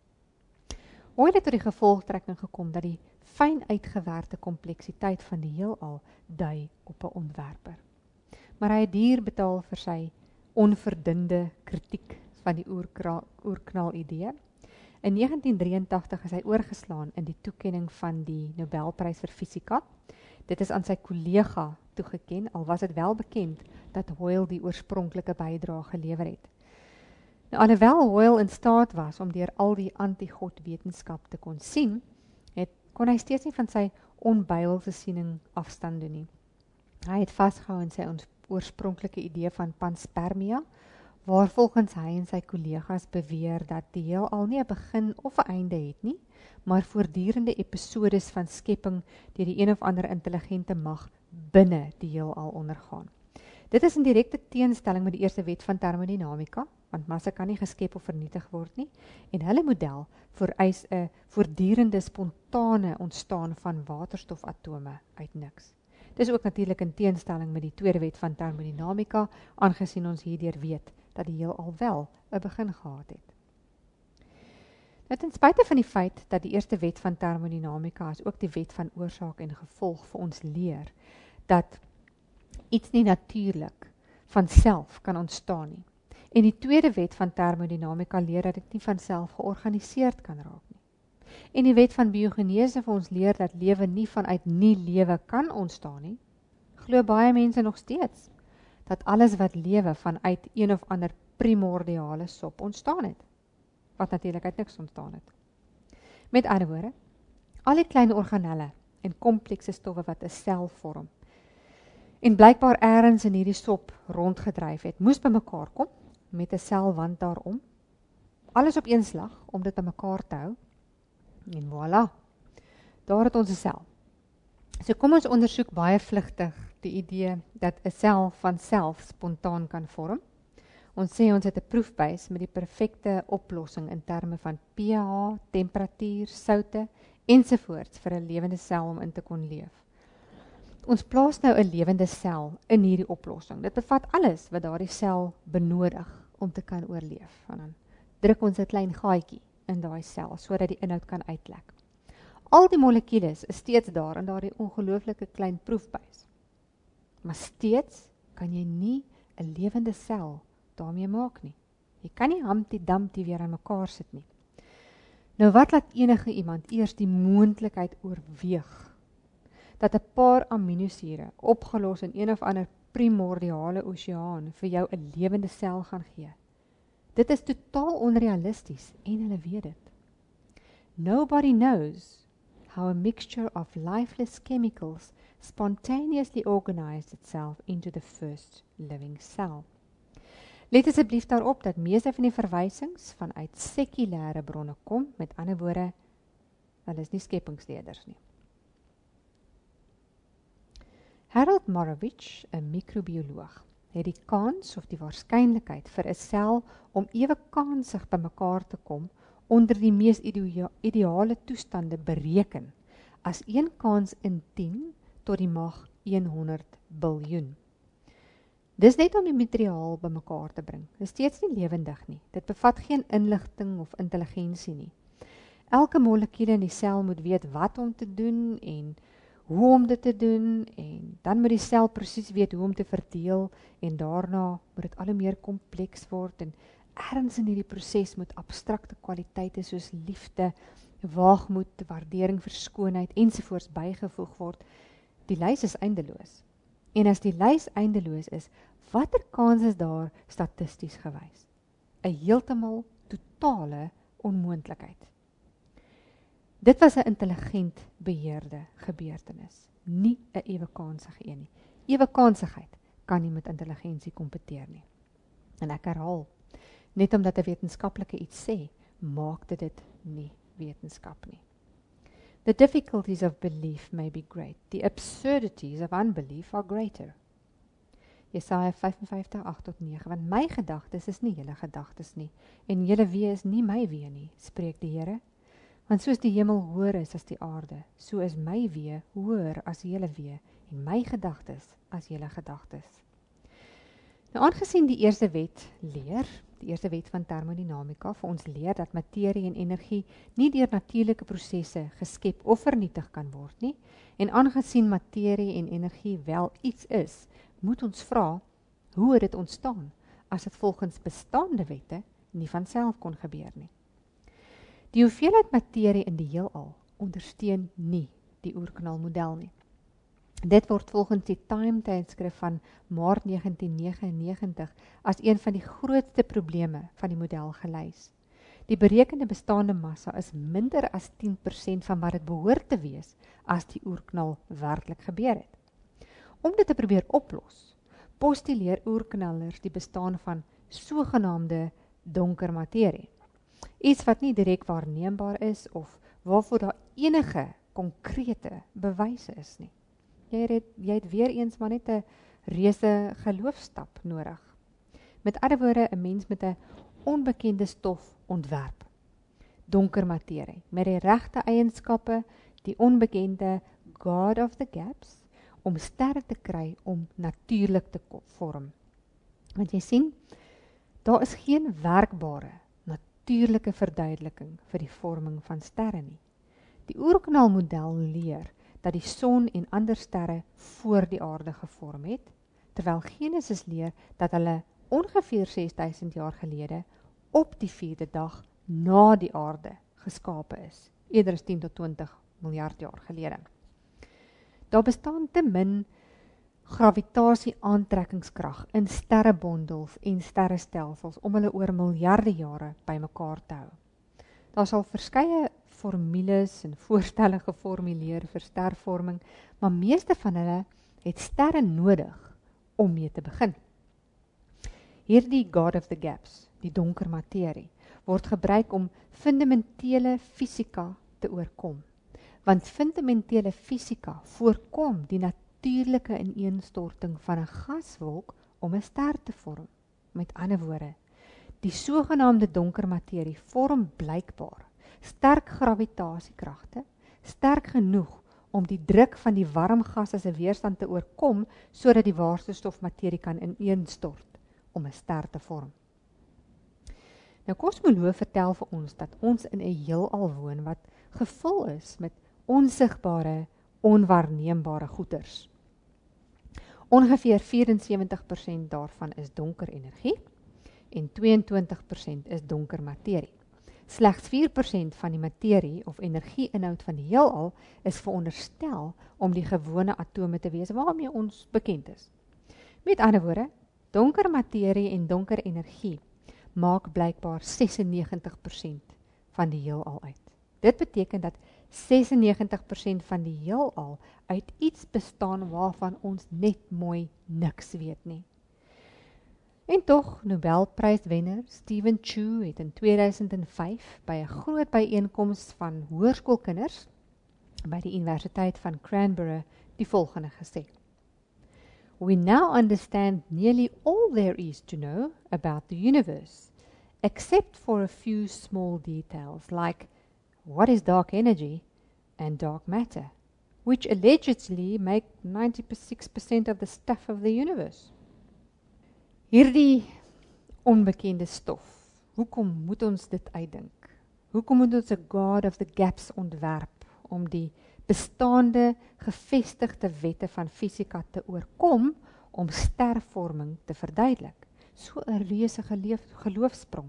[SPEAKER 1] Hoyle het tot die gevolgtrekking gekom dat die fyn uitgewerkte kompleksiteit van die heelal dui op 'n ontwerper. Maar hy het duur betaal vir sy onverdunde kritiek van die oerknal idee. In 1983 is hy oorgeslaan in die toekenning van die Nobelprys vir fisika. Dit is aan sy kollega toegeken, al was dit wel bekend dat Hoyle die oorspronklike bydrae gelewer het. Nou, alhoewel Hoyle in staat was om deur al die anti-God wetenskap te kon sien, kon hy steeds nie van sy onbybelse siening afstand doen nie. Hy het vasgehou in sy oorspronklike idee van panspermia, waar volgens hy en sy kollegas beweer dat die heelal nie 'n begin of 'n einde het nie, maar voortdurende episodes van skepping deur die een of ander intelligente mag binne die heelal ondergaan. Dit is in direkte teenstelling met die eerste wet van termodinamika, want massa kan nie geskep of vernietig word nie, en hulle model vereis 'n voortdurende spontane ontstaan van waterstofatome uit niks. Dis ook natuurlik in teenstelling met die tweede wet van termodinamika, aangesien ons hierdeur weet dat die heelal wel 'n begin gehad het. Nou, ten spyte van die feit dat die eerste wet van termodinamika as ook die wet van oorsaak en gevolg vir ons leer, dat iets nie natuurlik van self kan ontstaan nie. En die tweede wet van termodinamika leer dat dit nie van self georganiseerd kan raak nie. En die wet van biogenese vir ons leer dat lewe nie vanuit nie lewe kan ontstaan nie, glo baie mense nog steeds dat alles wat lewe vanuit een of ander primordiale sop ontstaan het, wat natuurlik uit niks ontstaan het. Met ander woorde, al die klein organelle en komplekse stowwe wat 'n sel vorm, en blykbaar eers in hierdie sop rondgedryf het, moes bymekaar kom met 'n selwand daarom, alles op een slag om dit bymekaar te hou, en voilà, daar het ons 'n sel. So kom ons ondersoek baie vlugtig die idee dat 'n sel van self spontaan kan vorm. Ons sê ons het 'n proefbuis met die perfekte oplossing in terme van pH, temperatuur, soutte ensovoorts vir 'n lewende sel om in te kon leef. Ons plaas nou 'n lewende sel in hierdie oplossing. Dit bevat alles wat daardie sel benodig om te kan oorleef. En dan druk ons 'n klein gaatjie in daai sel sodat die inhoud kan uitlek. Al die molekules is steeds daar in daardie ongelooflike klein proefbuis. Maar steeds kan jy nie 'n lewende sel daarmee maak nie. Jy kan nie Humpty Dumpty weer aan mekaar sit nie. Nou wat laat enige iemand eers die moontlikheid oorweeg dat 'n paar aminosure opgelos in een of ander primordiale oseaan vir jou 'n lewende sel gaan gee? Dit is totaal onrealisties en hulle weet dit. Nobody knows how a mixture of lifeless chemicals spontaneously organized itself into the first living cell. Let asseblief daarop dat meeste van die verwysings vanuit sekulêre bronne kom, met ander woorde, hulle is nie skepingsleerders nie. Harold Morowitch, 'n microbioloog, het die kans of die waarskynlikheid vir 'n sel om ewe kansig bymekaar te kom onder die mees ideale toestande bereken as 1 kans in 10 tot die mag 100 biljoen. Dis net om die materiaal bymekaar te bring. Dis steeds nie lewendig nie. Dit bevat geen inligting of intelligensie nie. Elke molekuule in die sel moet weet wat om te doen en hoe om dit te doen, en dan moet die sel presies weet hoe om te verdeel, en daarna moet dit al hoe meer kompleks word, en ergens in hierdie proses moet abstrakte kwaliteite soos liefde, waagmoed, waardering vir skoonheid ensovoorts bygevoeg word. Die lys is eindeloos. En as die lys eindeloos is, watter kans is daar statisties gewys? 'n heeltemal totale onmoontlikheid. Dit was 'n intelligent beheerde gebeurtenis, nie 'n ewekansige een nie. Ewekansigheid kan nie met intelligensie kompeteer nie. En ek herhaal, net omdat 'n wetenskaplike iets sê, maak dit nie wetenskap nie. The difficulties of belief may be great. The absurdities of unbelief are greater. Jesaja 55:8-9, want my gedagtes is nie julle gedagtes nie, en julle wee is nie my wee nie, spreek die Here. Want soos die hemel hoër is as die aarde, so is my wee hoër as julle wee, en my gedagtes as julle gedagtes. Nou, aangesien die eerste wet leer, die eerste wet van termodinamika, vir ons leer dat materie en energie nie deur natuurlike prosesse geskep of vernietig kan word nie, en aangesien materie en energie wel iets is, moet ons vra, hoe het dit ontstaan, as dit volgens bestaande wette nie van self kon gebeur nie. Die hoeveelheid materie in die heelal ondersteun nie die oerknalmodel nie. Dit word volgens die Time tydskrif van Maart 1999 as een van die grootste probleme van die model gelys. Die berekende bestaande massa is minder as 10% van wat dit behoort te wees as die oerknal werklik gebeur het. Om dit te probeer oplos, postuleer oerknallers die bestaan van sogenaamde donker materie. Iets wat nie direk waarneembaar is of waarvoor daar enige konkrete bewyse is nie. Jy het weer eens maar net 'n reuse geloofstap nodig. Met ander woorde, 'n mens met 'n onbekende stof ontwerp. Donker materie, met die regte eienskappe, die onbekende God of the gaps, om sterre te kry om natuurlik te vorm. Want jy sien, daar is geen werkbare, natuurlike verduideliking vir die vorming van sterre nie. Die oerknalmodel leer dat die son en ander sterre voor die aarde gevorm het, terwyl Genesis leer dat hulle ongeveer 6000 jaar gelede op die 4de dag na die aarde geskape is, eerder as 10 tot 20 miljard jaar gelede. Daar bestaan te min gravitasie-aantrekkingskrag in sterrebondels en sterrestelsels om hulle oor miljarde jare bymekaar te hou. Daar sal verskeie formules en voorstelle geformuleer vir stervorming, maar meeste van hulle het sterre nodig om mee te begin. Hierdie God of the gaps, die donker materie, word gebruik om fundamentele fisika te oorkom. Want fundamentele fisika voorkom die natuurlike ineenstorting van 'n gaswolk om 'n ster te vorm. Met ander woorde, die sogenaamde donker materie vorm blykbaar sterk gravitasiekragte, sterk genoeg om die druk van die warm gas as 'n weerstand te oorkom, sodat die waterstofmaterie kan ineenstort om 'n ster te vorm. Nou, kosmoloë vertel vir ons dat ons in 'n heelal woon wat gevul is met onsigbare, onwaarneembare goeders. Ongeveer 74% daarvan is donker energie en 22% is donker materie. Slegs 4% van die materie of energieinhoud van die heelal is veronderstel om die gewone atome te wees waarmee ons bekend is. Met ander woorde, donker materie en donker energie maak blykbaar 96% van die heelal uit. Dit beteken dat 96% van die heelal uit iets bestaan waarvan ons net mooi niks weet nie. En tog, Nobelpryswenner Stephen Chu het in 2005 by 'n groot byeenkoms van hoërskoolkinders by die Universiteit van Cranborough die volgende gesê: "We now understand nearly all there is to know about the universe, except for a few small details like what is dark energy and dark matter, which allegedly make 96% of the stuff of the universe. Hierdie onbekende stof, hoekom moet ons dit uitdink? Hoekom moet ons 'n God of the gaps ontwerp om die bestaande gevestigde wette van fisika te oorkom om stervorming te verduidelik? So 'n reuse geloofsprong.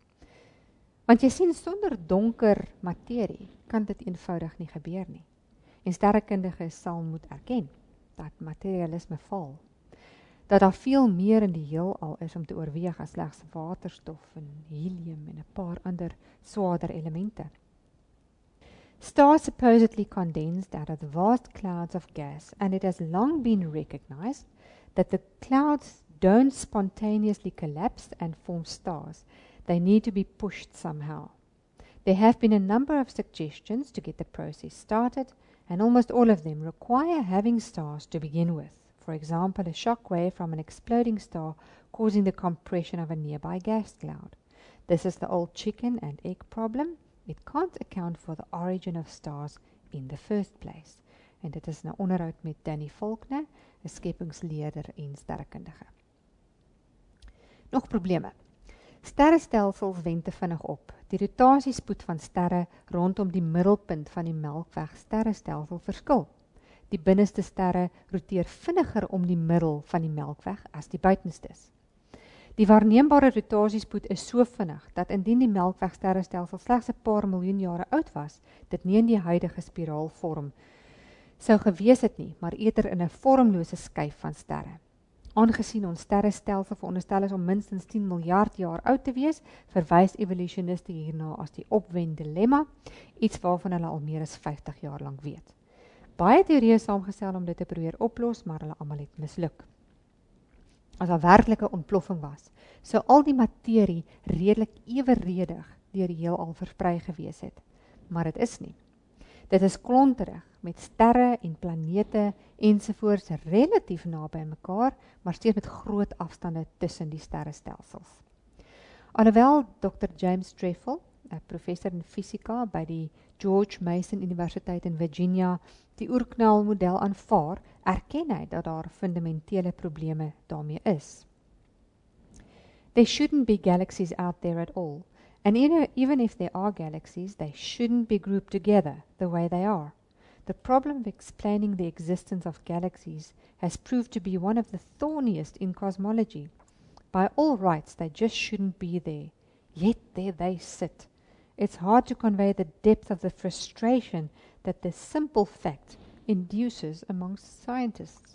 [SPEAKER 1] Want jy sien, sonder donker materie kan dit eenvoudig nie gebeur nie. En sterrekundiges sal moet erken dat materialisme val. Dat daar veel meer in die heelal is om te oorweeg as slegs waterstof en helium en 'n paar ander swaarder elemente. Stars supposedly condensed out of the vast clouds of gas, and it has long been recognized that the clouds don't spontaneously collapse and form stars. They need to be pushed somehow. There have been a number of suggestions to get the process started, and almost all of them require having stars to begin with. For example, a shock wave from an exploding star causing the compression of a nearby gas cloud. This is the old chicken and egg problem. It can't account for the origin of stars in the first place. En dit is 'n onderhoud met Danny Faulkner, 'n skepingsleerder en sterrekundige. Nog probleme. Sterrestelsels wen te vinnig op. Die rotasiespoed van sterre rondom die middelpunt van die Melkweg sterrestelsel verskil. Die binneste sterre roteer vinniger om die middel van die Melkweg as die buitenstes. Die waarneembare rotasiespoed is so vinnig dat indien die Melkweg sterrestelsel slegs 'n paar miljoen jare oud was, dit nie in die huidige spiraalvorm sou gewees het nie, maar eerder in 'n vormlose skyf van sterre. Aangesien ons sterrestelsel veronderstel is om minstens 10 miljard jaar oud te wees, verwys evolusioniste hierna as die opwen dilemma, iets waarvan hulle al meer as 50 jaar lank weet. Baie teorieë is saamgestel om dit te probeer oplos, maar hulle almal het misluk. As daar werklike ontploffing was, sou al die materie redelik eweredig deur die heelal versprei gewees het, maar dit is nie. Dit is klonterig met sterre en planete ensovoorts relatief naby mekaar, maar steeds met groot afstande tussen die sterrestelsels. Alhoewel Dr. James Trefil, 'n professor in fisika by die George Mason Universiteit in Virginia, die oerknalmodel aanvaar, erken hy dat daar fundamentele probleme daarmee is. There shouldn't be galaxies out there at all. And even if there are galaxies, they shouldn't be grouped together the way they are. The problem of explaining the existence of galaxies has proved to be one of the thorniest in cosmology. By all rights, they just shouldn't be there. Yet there they sit. It's hard to convey the depth of the frustration that this simple fact induces amongst scientists.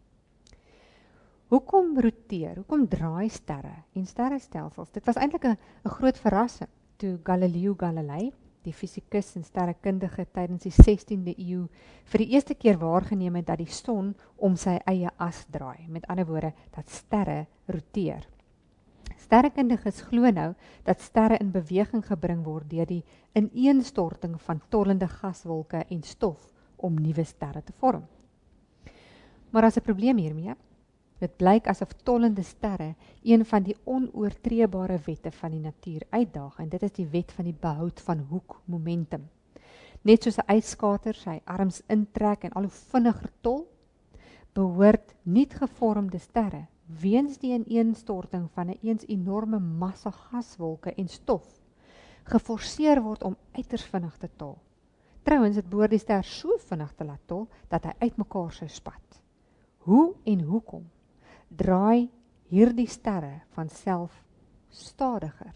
[SPEAKER 1] Hoekom draai sterre en sterrestelsels? Dit was eintlik 'n groot verrassing toe Galileo Galilei, die fisikus en sterrekundige tydens die 16de eeu, vir die eerste keer waargeneem het dat die son om sy eie as draai. Met ander woorde, dat sterre roteer. Sterrekundiges glo nou dat sterre in beweging gebring word deur die ineenstorting van tollende gaswolke en stof om nuwe sterre te vorm. Maar as 'n probleem hiermee. Dit blyk asof tollende sterre een van die onoortreebare wette van die natuur uitdaag, en dit is die wet van die behoud van hoekmomentum. Net soos 'n ijskater sy arms intrek en al hoe vinniger tol, behoort nuut gevormde sterre weens die ineenstorting van 'n eens enorme massa gaswolke en stof geforseer word om uiters vinnig te tol. Trouwens, dit behoort die ster so vinnig te laat tol dat hy uitmekaar sou spat. Hoe en hoekom draai hierdie sterre van self stadiger?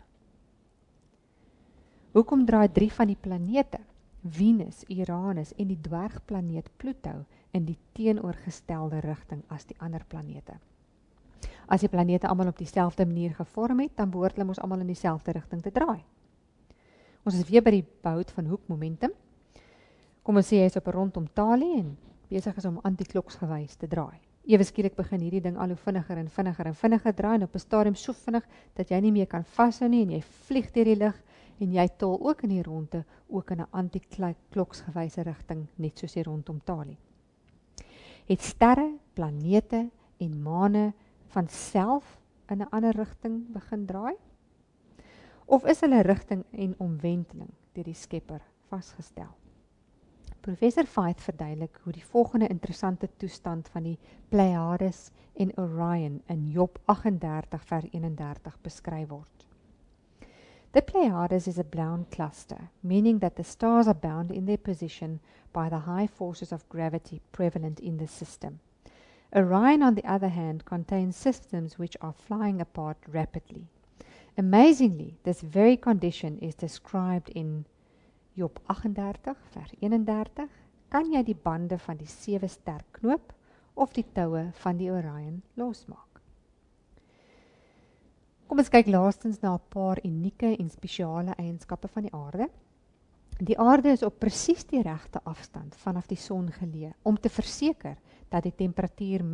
[SPEAKER 1] Hoekom draai 3 van die planete, Venus, Uranus en die dwergplaneet Pluto, in die teenoorgestelde rigting as die ander planete? As die planete almal op dieselfde manier gevorm het, dan behoort hulle mos almal in dieselfde rigting te draai. Ons is weer by die behoud van hoekmomentum. Kom ons sê hy is op 'n rondom talie en besig is om antikloksgewys te draai. Ewe skielik begin hierdie ding al hoe vinniger en vinniger en vinniger draai en op 'n stadium so vinnig dat jy nie meer kan vashou nie en jy vlieg deur die lug en jy tol ook in die ronde, ook in 'n antikloksgewyse rigting, net soos die rondom talie. Het sterre, planete en maane van self in 'n ander rigting begin draai? of is hulle rigting en omwenteling deur die Skepper vasgestel? Professor Faith verduidelik hoe die volgende interessante toestand van die Pleiades en Orion in Job 38 vers 31 beskryf word. The Pleiades is a brown cluster, meaning that the stars are bound in their position by the high forces of gravity prevalent in the system. Orion, on the other hand, contains systems which are flying apart rapidly. Amazingly, this very condition is described in Job 38 vers 31. Kan jy die bande van die 7 ster knoop of die toue van die Orion losmaak? Kom ons kyk laastens na 'n paar unieke en spesiale eienskappe van die aarde. Die aarde is op presies die regte afstand vanaf die son geleë om te verseker dat die temperatuur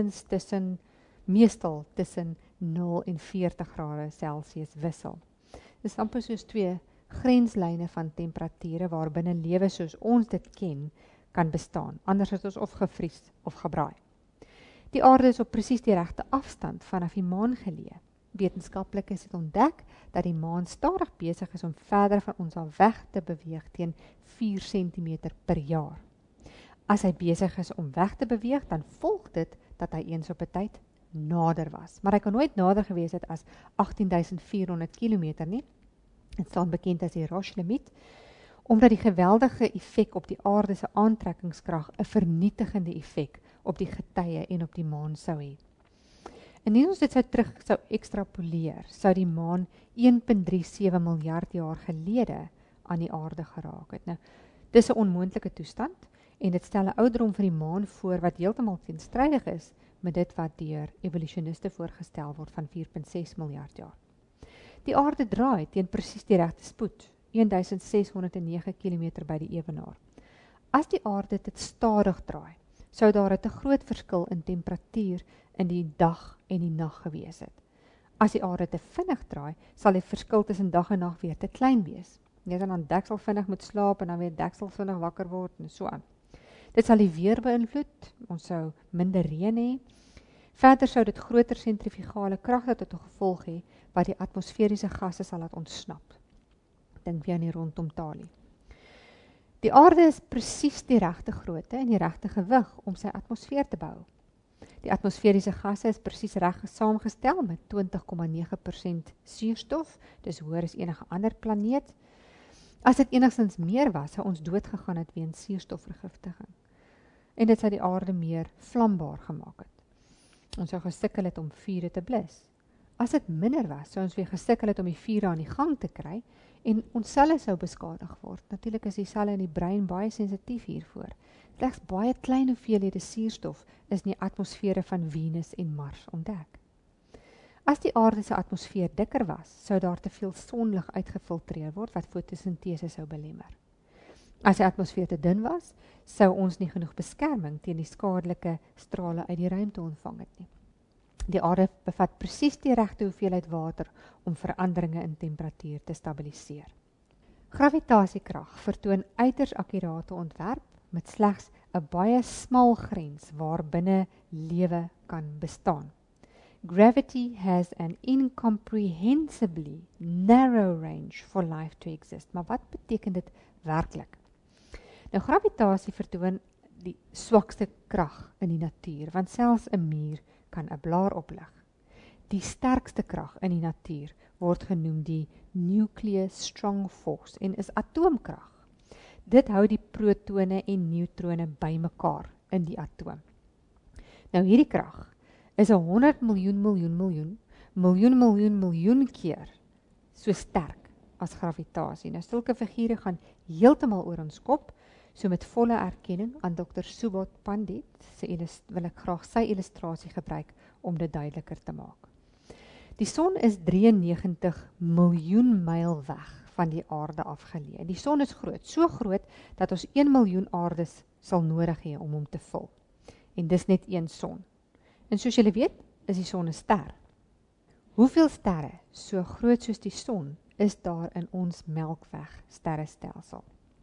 [SPEAKER 1] meestal tussen 0 en 40 grade Celsius wissel. Dit is amper soos 2 grenslyne van temperature waarbinne lewe soos ons dit ken kan bestaan. Anders is ons of gevries of gebraai. Die aarde is op presies die regte afstand vanaf die maan geleë. Wetenskaplikes het ontdek dat die maan stadig besig is om verder van ons af weg te beweeg teen 4 cm per jaar. As hy besig is om weg te beweeg, dan volg dit dat hy eens op 'n tyd nader was. Maar hy kan nooit nader gewees het as 18.400 km nie. Dit staan bekend as die Roche-limiet, omdat die geweldige effek op die aarde se aantrekkingskrag 'n vernietigende effek op die getye en op die maan sou hê. Indien ons dit sou ekstrapoleer, sou die maan 1.37 miljard jaar gelede aan die aarde geraak het. Nou, dis 'n onmoontlike toestand en dit stel 'n ouderdom vir die maan voor wat heeltemal teenstrydig is met dit wat deur evolusioniste voorgestel word van 4.6 miljard jaar. Die aarde draai teen presies die regte spoed, 1609 km by die ewenaar. As die aarde dit stadig draai, sou daar 'n te groot verskil in temperatuur in die dag en die nag gewees het. As die aarde te vinnig draai, sal die verskil tussen dag en nag weer te klein wees. Jy sal dan deksel vinnig moet slaap en dan weer deksel vinnig wakker word en so aan. Dit sal die weer beïnvloed, ons sou minder reën hê. Verder sou dit groter sentrifugale kragte tot gevolg hê wat die atmosferiese gasse sal laat ontsnap. Dink weer aan die rondomtalie. Die aarde is presies die regte grootte en die regte gewig om sy atmosfeer te bou. Die atmosferiese gasse is presies reg saamgestel met 20,9% suurstof, dis hoër as enige ander planeet. As dit enigstens meer was, sou ons doodgegaan het weens suurstofvergiftiging. En dit sou die aarde meer vlambaar gemaak het. Ons sou gesukkel het om vure te blus. As dit minder was, sou ons weer gesukkel het om die vure aan die gang te kry en ons selle sou beskadig word. Natuurlik is die selle in die brein baie sensitief hiervoor. Slegs baie klein hoeveelhede suurstof is in die atmosfere van Venus en Mars ontdek. As die aarde se atmosfeer dikker was, sou daar te veel sonlig uitgefiltreer word wat fotosintese sou belemmer. As die atmosfeer te dun was, sou ons nie genoeg beskerming teen die skadelike strale uit die ruimte ontvang het nie. Die aarde bevat presies die regte hoeveelheid water om veranderinge in temperatuur te stabiliseer. Gravitasiekrag vertoon uiters akkurate ontwerp met slegs 'n baie smal grens waarbinne lewe kan bestaan. Gravity has an incomprehensibly narrow range for life to exist. Maar wat beteken dit werklik? Nou, gravitasie vertoon die swakste krag in die natuur, want selfs 'n muur kan 'n blaar oplig. Die sterkste krag in die natuur word genoem die nuclear strong force en is atoomkrag. Dit hou die protone en neutrone bymekaar in die atoom. Nou, hierdie krag is 100 miljoen keer so sterk as gravitasie. Nou, sulke figure gaan heeltemal oor ons kop, so met volle erkenning aan Dr. Subodh Pandit, wil ek graag sy illustrasie gebruik om dit duideliker te maak. Die son is 93 miljoen myl weg van die aarde afgeleë. Die son is groot, so groot dat ons 1 miljoen aardes sal nodig hê om hom te vul. En dis net een son. En soos julle weet, is die son 'n ster. Hoeveel sterre so groot soos die son is daar in ons Melkweg sterrestelsel?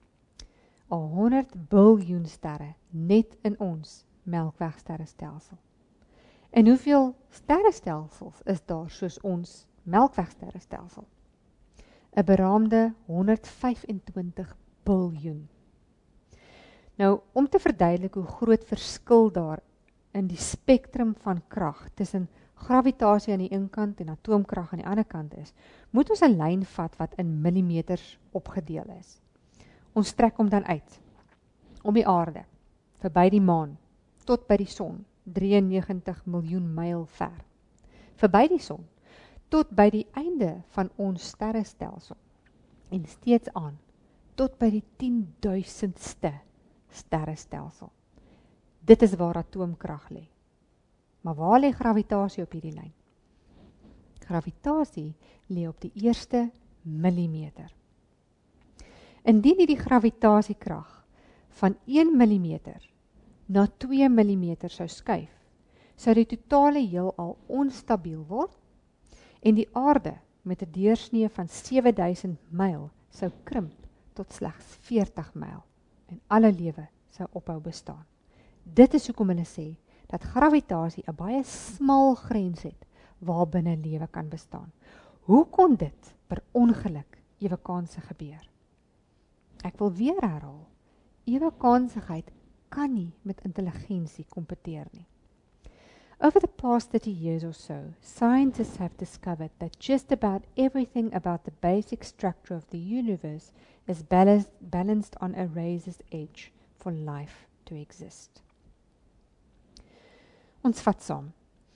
[SPEAKER 1] 100 biljoen sterre net in ons Melkweg sterrestelsel. En hoeveel sterrestelsels is daar soos ons Melkweg sterrestelsel? 'n beraamde 125 biljoen. Nou, om te verduidelik hoe groot verskil daar in die spektrum van krag tussen gravitasie aan die een kant en atoomkrag aan die ander kant is, moet ons 'n lyn vat wat in millimeters opgedeel is. Ons trek hom dan uit, om die aarde, verby die maan, tot by die son, 93 miljoen myl ver. Verby die son, tot by die einde van ons sterrestelsel, en steeds aan, tot by die 10.000ste sterrestelsel. Dit is waar atoomkrag lê. Maar waar lê gravitasie op hierdie lyn? Gravitasie lê op die eerste millimeter. Indien die gravitasiekrag van 1 millimeter na 2 millimeter sou skuif, sou die totale heelal onstabiel word en die aarde met 'n deursnee van 7000 myl sou krimp tot slegs 40 myl en alle lewe sou ophou bestaan. Dit is hoekom hulle sê dat gravitasie 'n baie smal grens het waarbinne lewe kan bestaan. Hoe kon dit per ongeluk ewekanse gebeur? Ek wil weer herhaal, ewekansigheid kan nie met intelligensie kompeteer nie. Over the past 30 years or so, scientists have discovered that just about everything about the basic structure of the universe is balanced on a razor's edge for life to exist. Ons vat saam.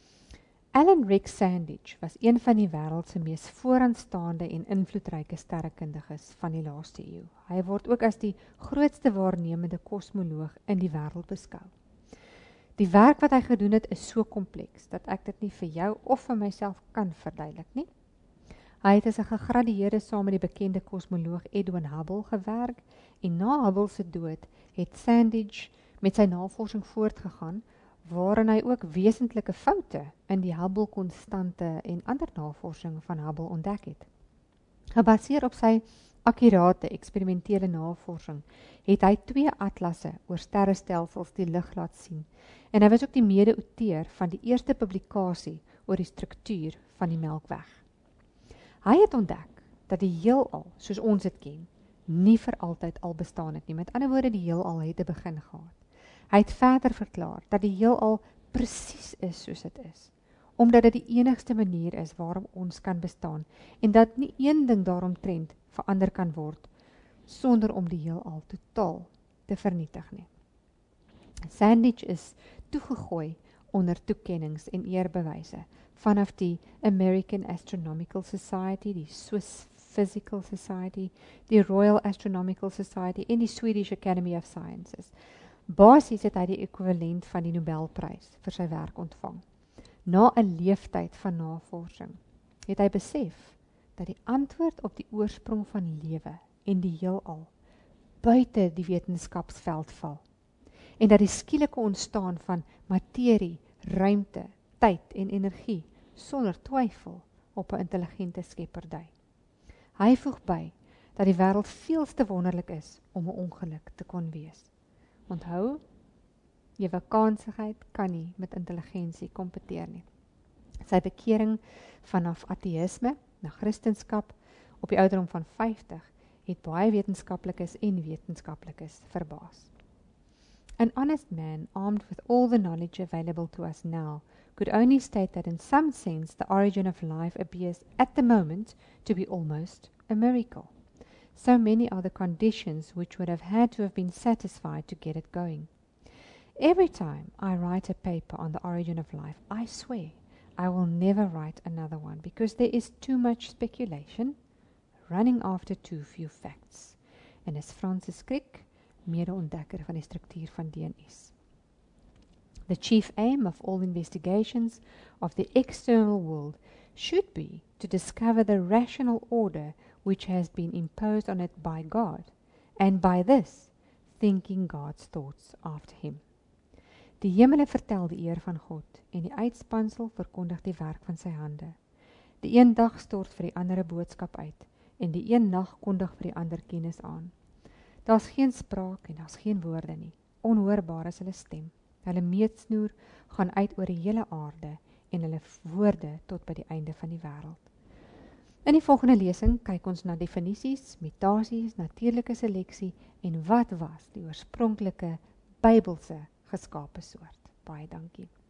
[SPEAKER 1] Alan Rex Sandage was een van die wêreld se mees vooraanstaande en invloedryke sterrekundiges van die laaste eeu. Hy word ook as die grootste waarnemende kosmoloog in die wêreld beskou. Die werk wat hy gedoen het is so kompleks, dat ek dit nie vir jou of vir myself kan verduidelik nie. Hy het as 'n gegradueerde saam met die bekende kosmoloog Edwin Hubble gewerk, en na Hubble se dood het Sandage met sy navorsing voortgegaan, waarin hy ook wesentlike foute in die Hubble-konstante en ander navorsing van Hubble ontdek het. Gebaseer op sy akkurate eksperimentele navorsing, het hy 2 atlasse oor sterrestelsels die lig laat sien, en hy was ook die mede-auteur van die eerste publikasie oor die struktuur van die Melkweg. Hy het ontdek dat die heelal, soos ons dit ken, nie vir altyd al bestaan het nie. Met ander woorde, die heelal het 'n begin gehad. Hy het verder verklaar dat die heelal presies is soos dit is, omdat dit die enigste manier is waarom ons kan bestaan, en dat nie een ding daaromtrent verander kan word, sonder om die heelal totaal te vernietig nie. Sandage is toegegooi onder toekennings en eerbewyse vanaf die American Astronomical Society, die Swiss Physical Society, die Royal Astronomical Society en die Swedish Academy of Sciences. Basies het hy die ekwivalent van die Nobelprys vir sy werk ontvang. Na 'n leeftyd van navorsing het hy besef dat die antwoord op die oorsprong van lewe en die heelal buite die wetenskapsveld val, en dat die skielike ontstaan van materie, ruimte, tyd en energie sonder twyfel op 'n intelligente skepper dui. Hy voeg by dat die wêreld veel te wonderlik is om 'n ongeluk te kon wees. Onthou, ewekansigheid kan nie met intelligensie kompeteer nie. Sy bekering vanaf ateïsme na Christendom op die ouderdom van 50 het baie wetenskaplikes en wetenskaplikes verbaas. An honest man, armed with all the knowledge available to us now, could only state that in some sense the origin of life appears at the moment to be almost a miracle. So many are the conditions which would have had to have been satisfied to get it going. Every time I write a paper on the origin of life, I swear I will never write another one, because there is too much speculation, running after too few facts. En is Francis Crick, mede-ontdekker van die struktuur van DNS. The chief aim of all investigations of the external world should be to discover the rational order which has been imposed on it by God, and by this, thinking God's thoughts after him. Die hemele vertel die eer van God, en die uitspansel verkondig die werk van sy hande. Die een dag stort vir die ander 'n boodskap uit, en die een nag kondig vir die ander kennis aan. Daar's geen spraak en daar's geen woorde nie. Onhoorbaar is hulle stem. Hulle meetsnoer gaan uit oor die hele aarde, en hulle woorde tot by die einde van die wêreld. In die volgende lesing kyk ons na definisies, mutasies, natuurlike seleksie en wat was die oorspronklike Bybelse geskape soort. Baie dankie.